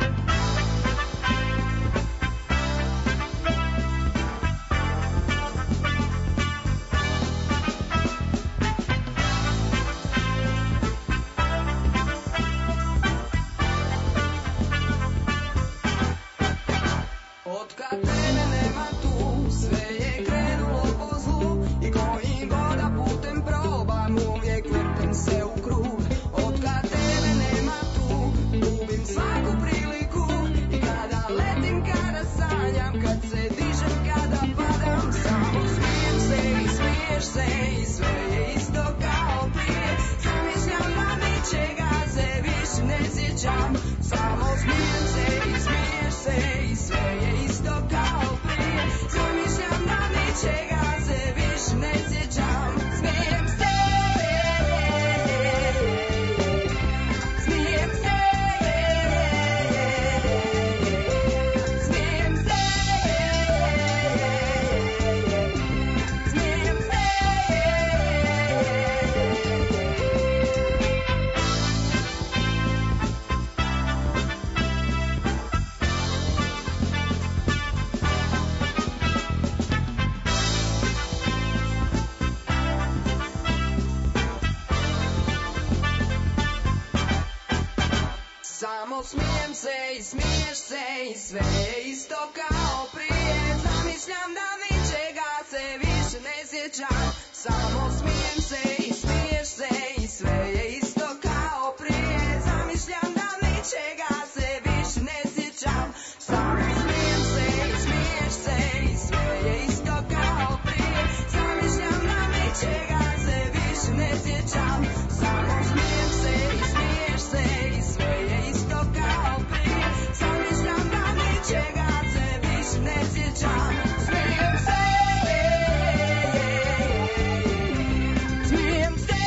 Otkad tebe nema tu, sve je krenulo po zlu i kojim god da putem probam, uvijek vrtim se u krug. Otkad tebe nema tu, gubim svaku priliku i kada letim, kada sanjam, kad se dižem, kada padam, samo smijem se i smiješ se i sve je isto kao prije, zamišljam da ničega se više ne sjećam. Samo smijem se i smiješ se i sve je isto kao prije, zamišljam da ničega se više ne sjećam. Smijem se, smijem se, smijem se, smijem se. Samo smijem se i smiješ se i sve je isto kao prije, zamišljam da ničega se više ne sjećam. Samo smijem se i smiješ se i sve je isto kao prije, zamišljam da ničega se više ne sjećam. Samo smijem se i smiješ se i sve je isto kao prije, zamišljam da ničega se više ne sjećam. Samo smijem se i smiješ se i sve je isto kao prije, zamišljam da ničega se više ne sjećam. Smijem se, smijem se,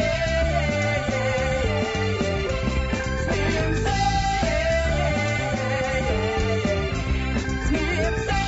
smijem se, smijem se.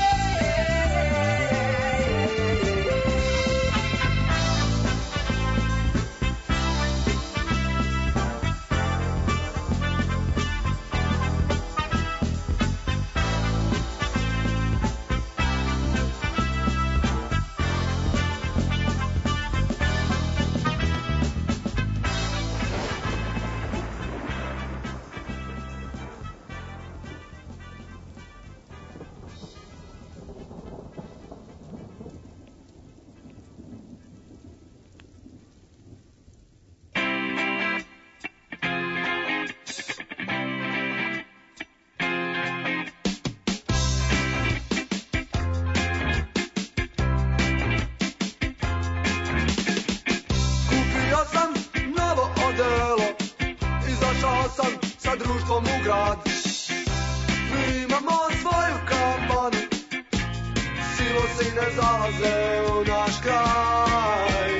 Kupio sam novo odelo, izašao sam sa društvom u grad. Mi imamo svoju kafanu, silosi ne zalaze u naš kraj.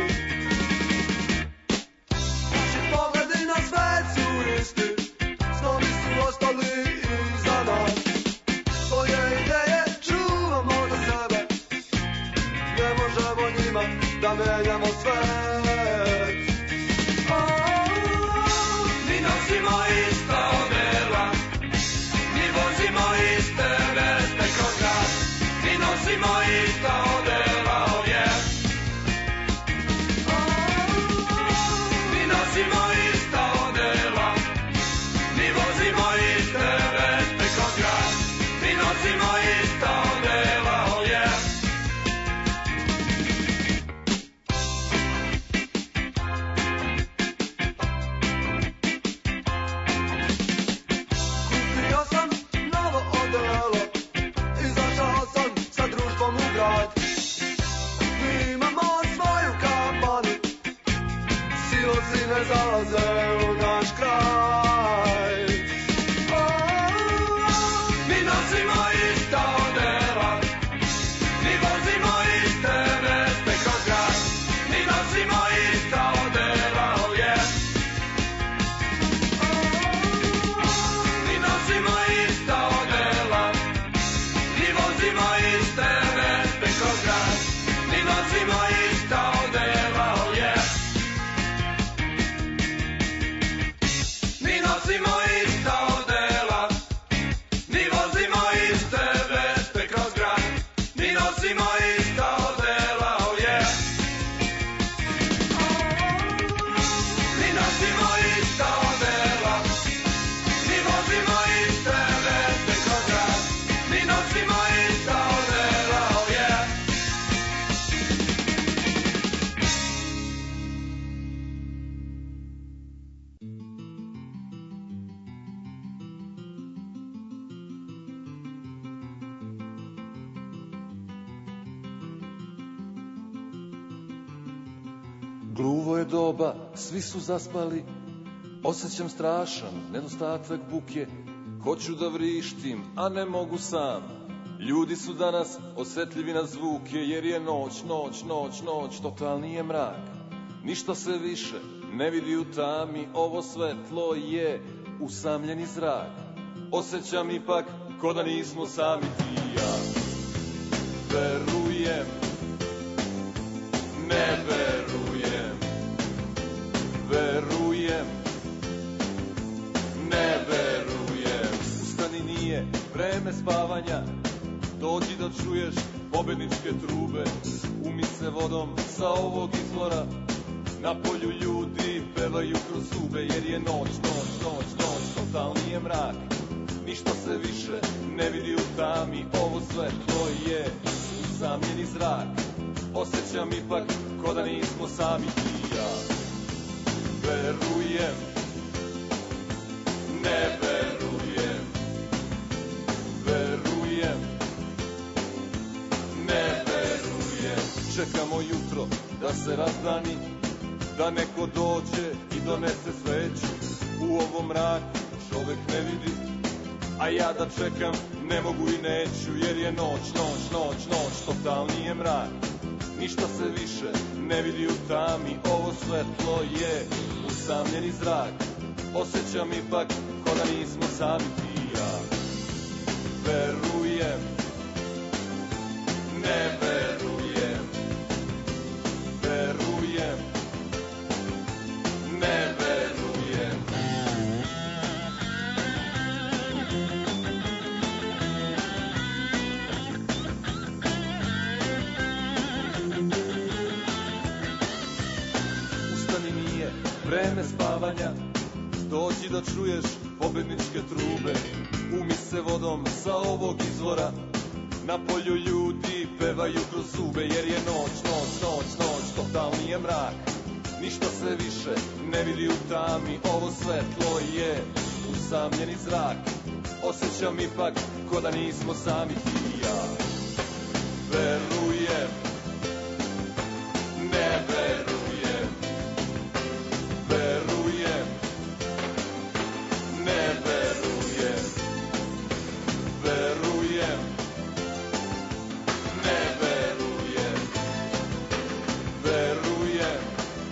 Naši pogledi na svet su isti, snovi su ostali iza nas. Svoje ideje čuvamo za sebe, ne možemo njima da menjamo svet. Mi nosimo ista odela, mi vozimo iste veste kroz grad. Mi nosimo ista odela, oh yeah. Mi nosimo ista odela, mi vozimo iste veste kroz grad. Mi nosimo ista odela, oh yeah. Kupio sam novo odelo, izašao sam sa društvom u grad. ni vozimo iste veste kroz grad, ni nosimo ista odela, oh yeah. Ni nosimo ista odela, ni vozimo iste veste kroz grad, ni nosimo ista odela, oh yeah. Gluvo je doba, svi su zaspali, osjećam strašan nedostatak buke, hoću da vrištim, a ne mogu sam. Ljudi su danas osetljivi na zvuke, jer je noć, totalni je mrak. Ništa se više ne vidi u tami, ovo svetlo je usamljeni zrak. Osjećam ipak ko da nismo sami ti i ja. Verujem, ne verujem, verujem, ne verujem. Ustani, nije vreme spavanja, dođi da čuješ pobedničke trube. Umi se vodom sa ovog izvora, na polju ljudi pevaju kroz zube, jer je noć, totalni je mrak. Ništa se više ne vidi u tami, ovo svetlo je usamljeni zrak. Osjećam ipak ko da nismo sami ti i ja. Verujem, ne verujem, verujem, ne verujem. Čekamo jutro da se razdani, da neko dođe i donese sveću. U ovom mraku čovek ne vidi, a ja da čekam ne mogu i neću, jer je noć, totalni je mrak. Ništa se više ne vidi u tami, ovo svetlo je usamljeni zrak. Osjećam ipak ko da nismo sami ti i ja. Verujem, ne verujem, verujem, ne verujem. Ustani, nije vreme spavanja, dođi da čuješ pobedničke trube. Umi se vodom sa ovog izvora, na polju ljudi pevaju kroz zube, jer je noć, totalni je mrak. Ništa se više ne vidi u tami, ovo svetlo je usamljeni zrak. Osjećam ipak ko da nismo sami ti i ja. Verujem, ne verujem, verujem, ne verujem, verujem, ne verujem, verujem,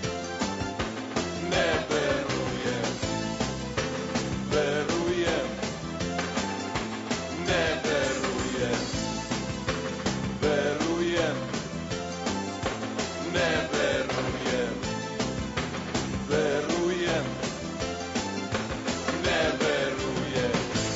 ne verujem, verujem, ne verujem, verujem, ne verujem, verujem, ne verujem.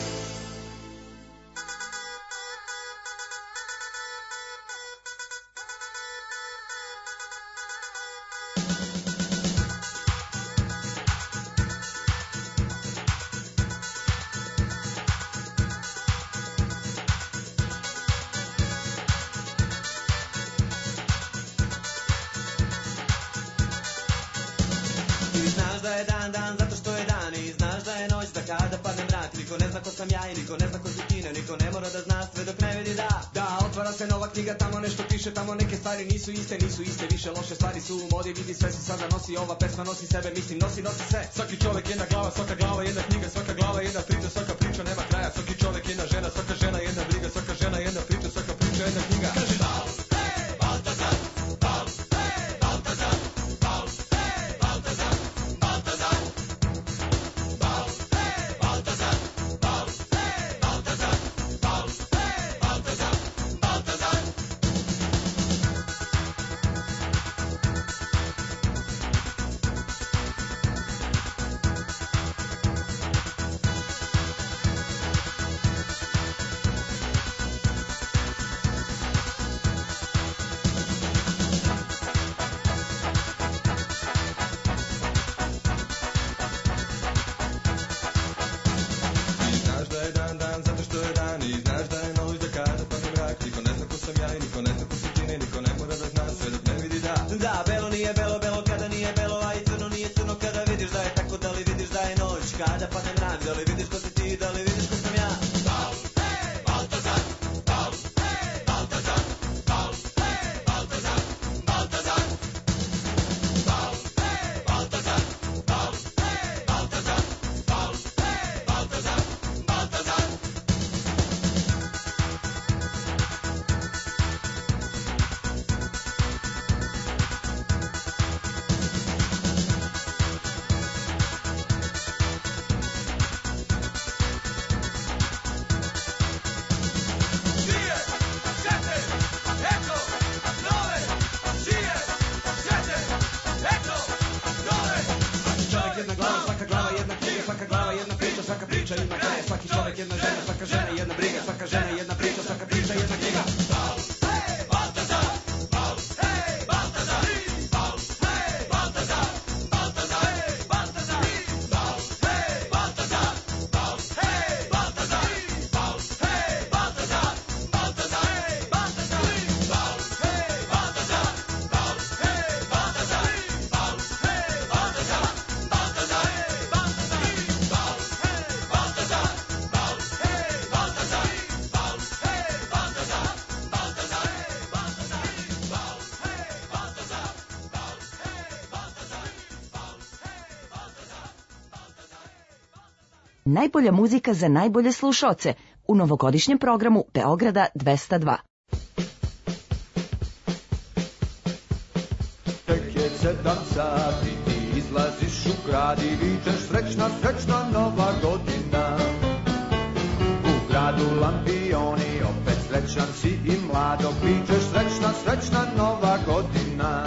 Ti znaš da je dan dan zato što je dan, i znaš da je noć da kada padne mrak. Niko ne zna ko sam ja i niko ne zna ko si ti, niko ne mora da zna sve dok ne vidi da otvara se nova knjiga, tamo nešto piše, tamo neke stvari nisu iste, više loše stvari su u modi, vidi sve se sada nosi, ova pesma nosi sebe, mislim nosi sve. Svaki čovek jedna glava, svaka glava jedna knjiga, svaka glava jedna priča, svaka priča nema kraja. Svaki čovek jedna žena, svaka žena jedna briga, svaka žena jedna priča, svaka priča jedna knjiga. Kaži da! Baltazar, Baltazar, Baltazar, Baltazar, Baltazar, Baltazar, Baltazar, Baltazar, Baltazar. Da, belo nije belo, belo kada nije belo, a i crno nije crno kada vidiš da je tako, da li vidiš da je noć, kada padne mrak, da li vidiš ko si ti, da li vidiš ko sam ja. Bal, hej, Baltazar, bal, hej, Baltazar, bal, hej, Baltazar, Baltazar, bal, hej, Baltazar, bal, hej, Baltazar, bal, hej, Baltazar, Baltazar. Svaki čovjek jedna žena, svaka žena jedna briga, svaka žena jedna priča, svaka priča jedna knjiga. Bal, hej, Baltazar, bal, hej, Baltazar, bal, hej, Baltazar, Baltazar, hej, Baltazar, bal, hej, Baltazar, bal, hej, Baltazar, bal, hej, Baltazar, Baltazar, hej, Baltazar, bal, hej, Baltazar, bal, hej, Baltazar, bal, hej, Baltazar, Baltazar, hej, Baltazar. Najbolja muzika za najbolje slušaoce u novogodišnjem programu Beograda 202. Tek je 7 sati, ti izlaziš u grad i vičeš srećna, srećna nova godina. U gradu lampioni, opet srećan si i mlado, vičeš srećna, srećna nova godina.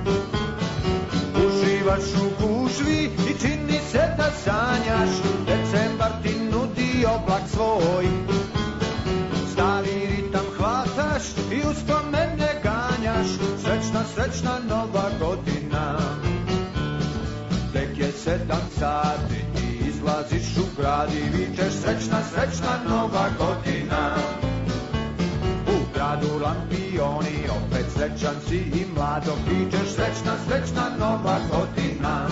Uživaš u gužvi i čini se da sanjaš, decembar ti nudi oblak svoj. Stari ritam hvataš i uspomene ganjaš, srećna, srećna nova godina. Tek je 7 sati, ti izlaziš u grad i vičeš srećna, srećna nova godina. U gradu lampioni, opet srećan si i mlado, vičeš srećna, srećna nova godina.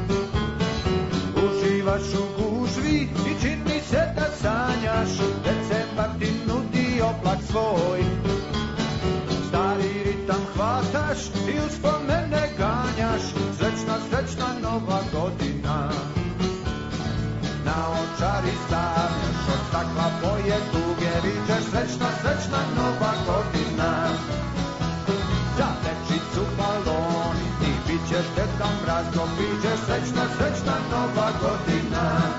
Uživaš u gužvi i čini se da sanjaš, decembar ti nudi oblak svoj. Stari ritam hvataš i uspomene ganjaš, srećna, srećna nova godina. Na očari stavljaš od stakla boje duge, vičeš srećna, srećna nova godina. Za dečicu baloni, ti bit ćeš Deda Mraz, dok vičeš srećna, srećna nova godina.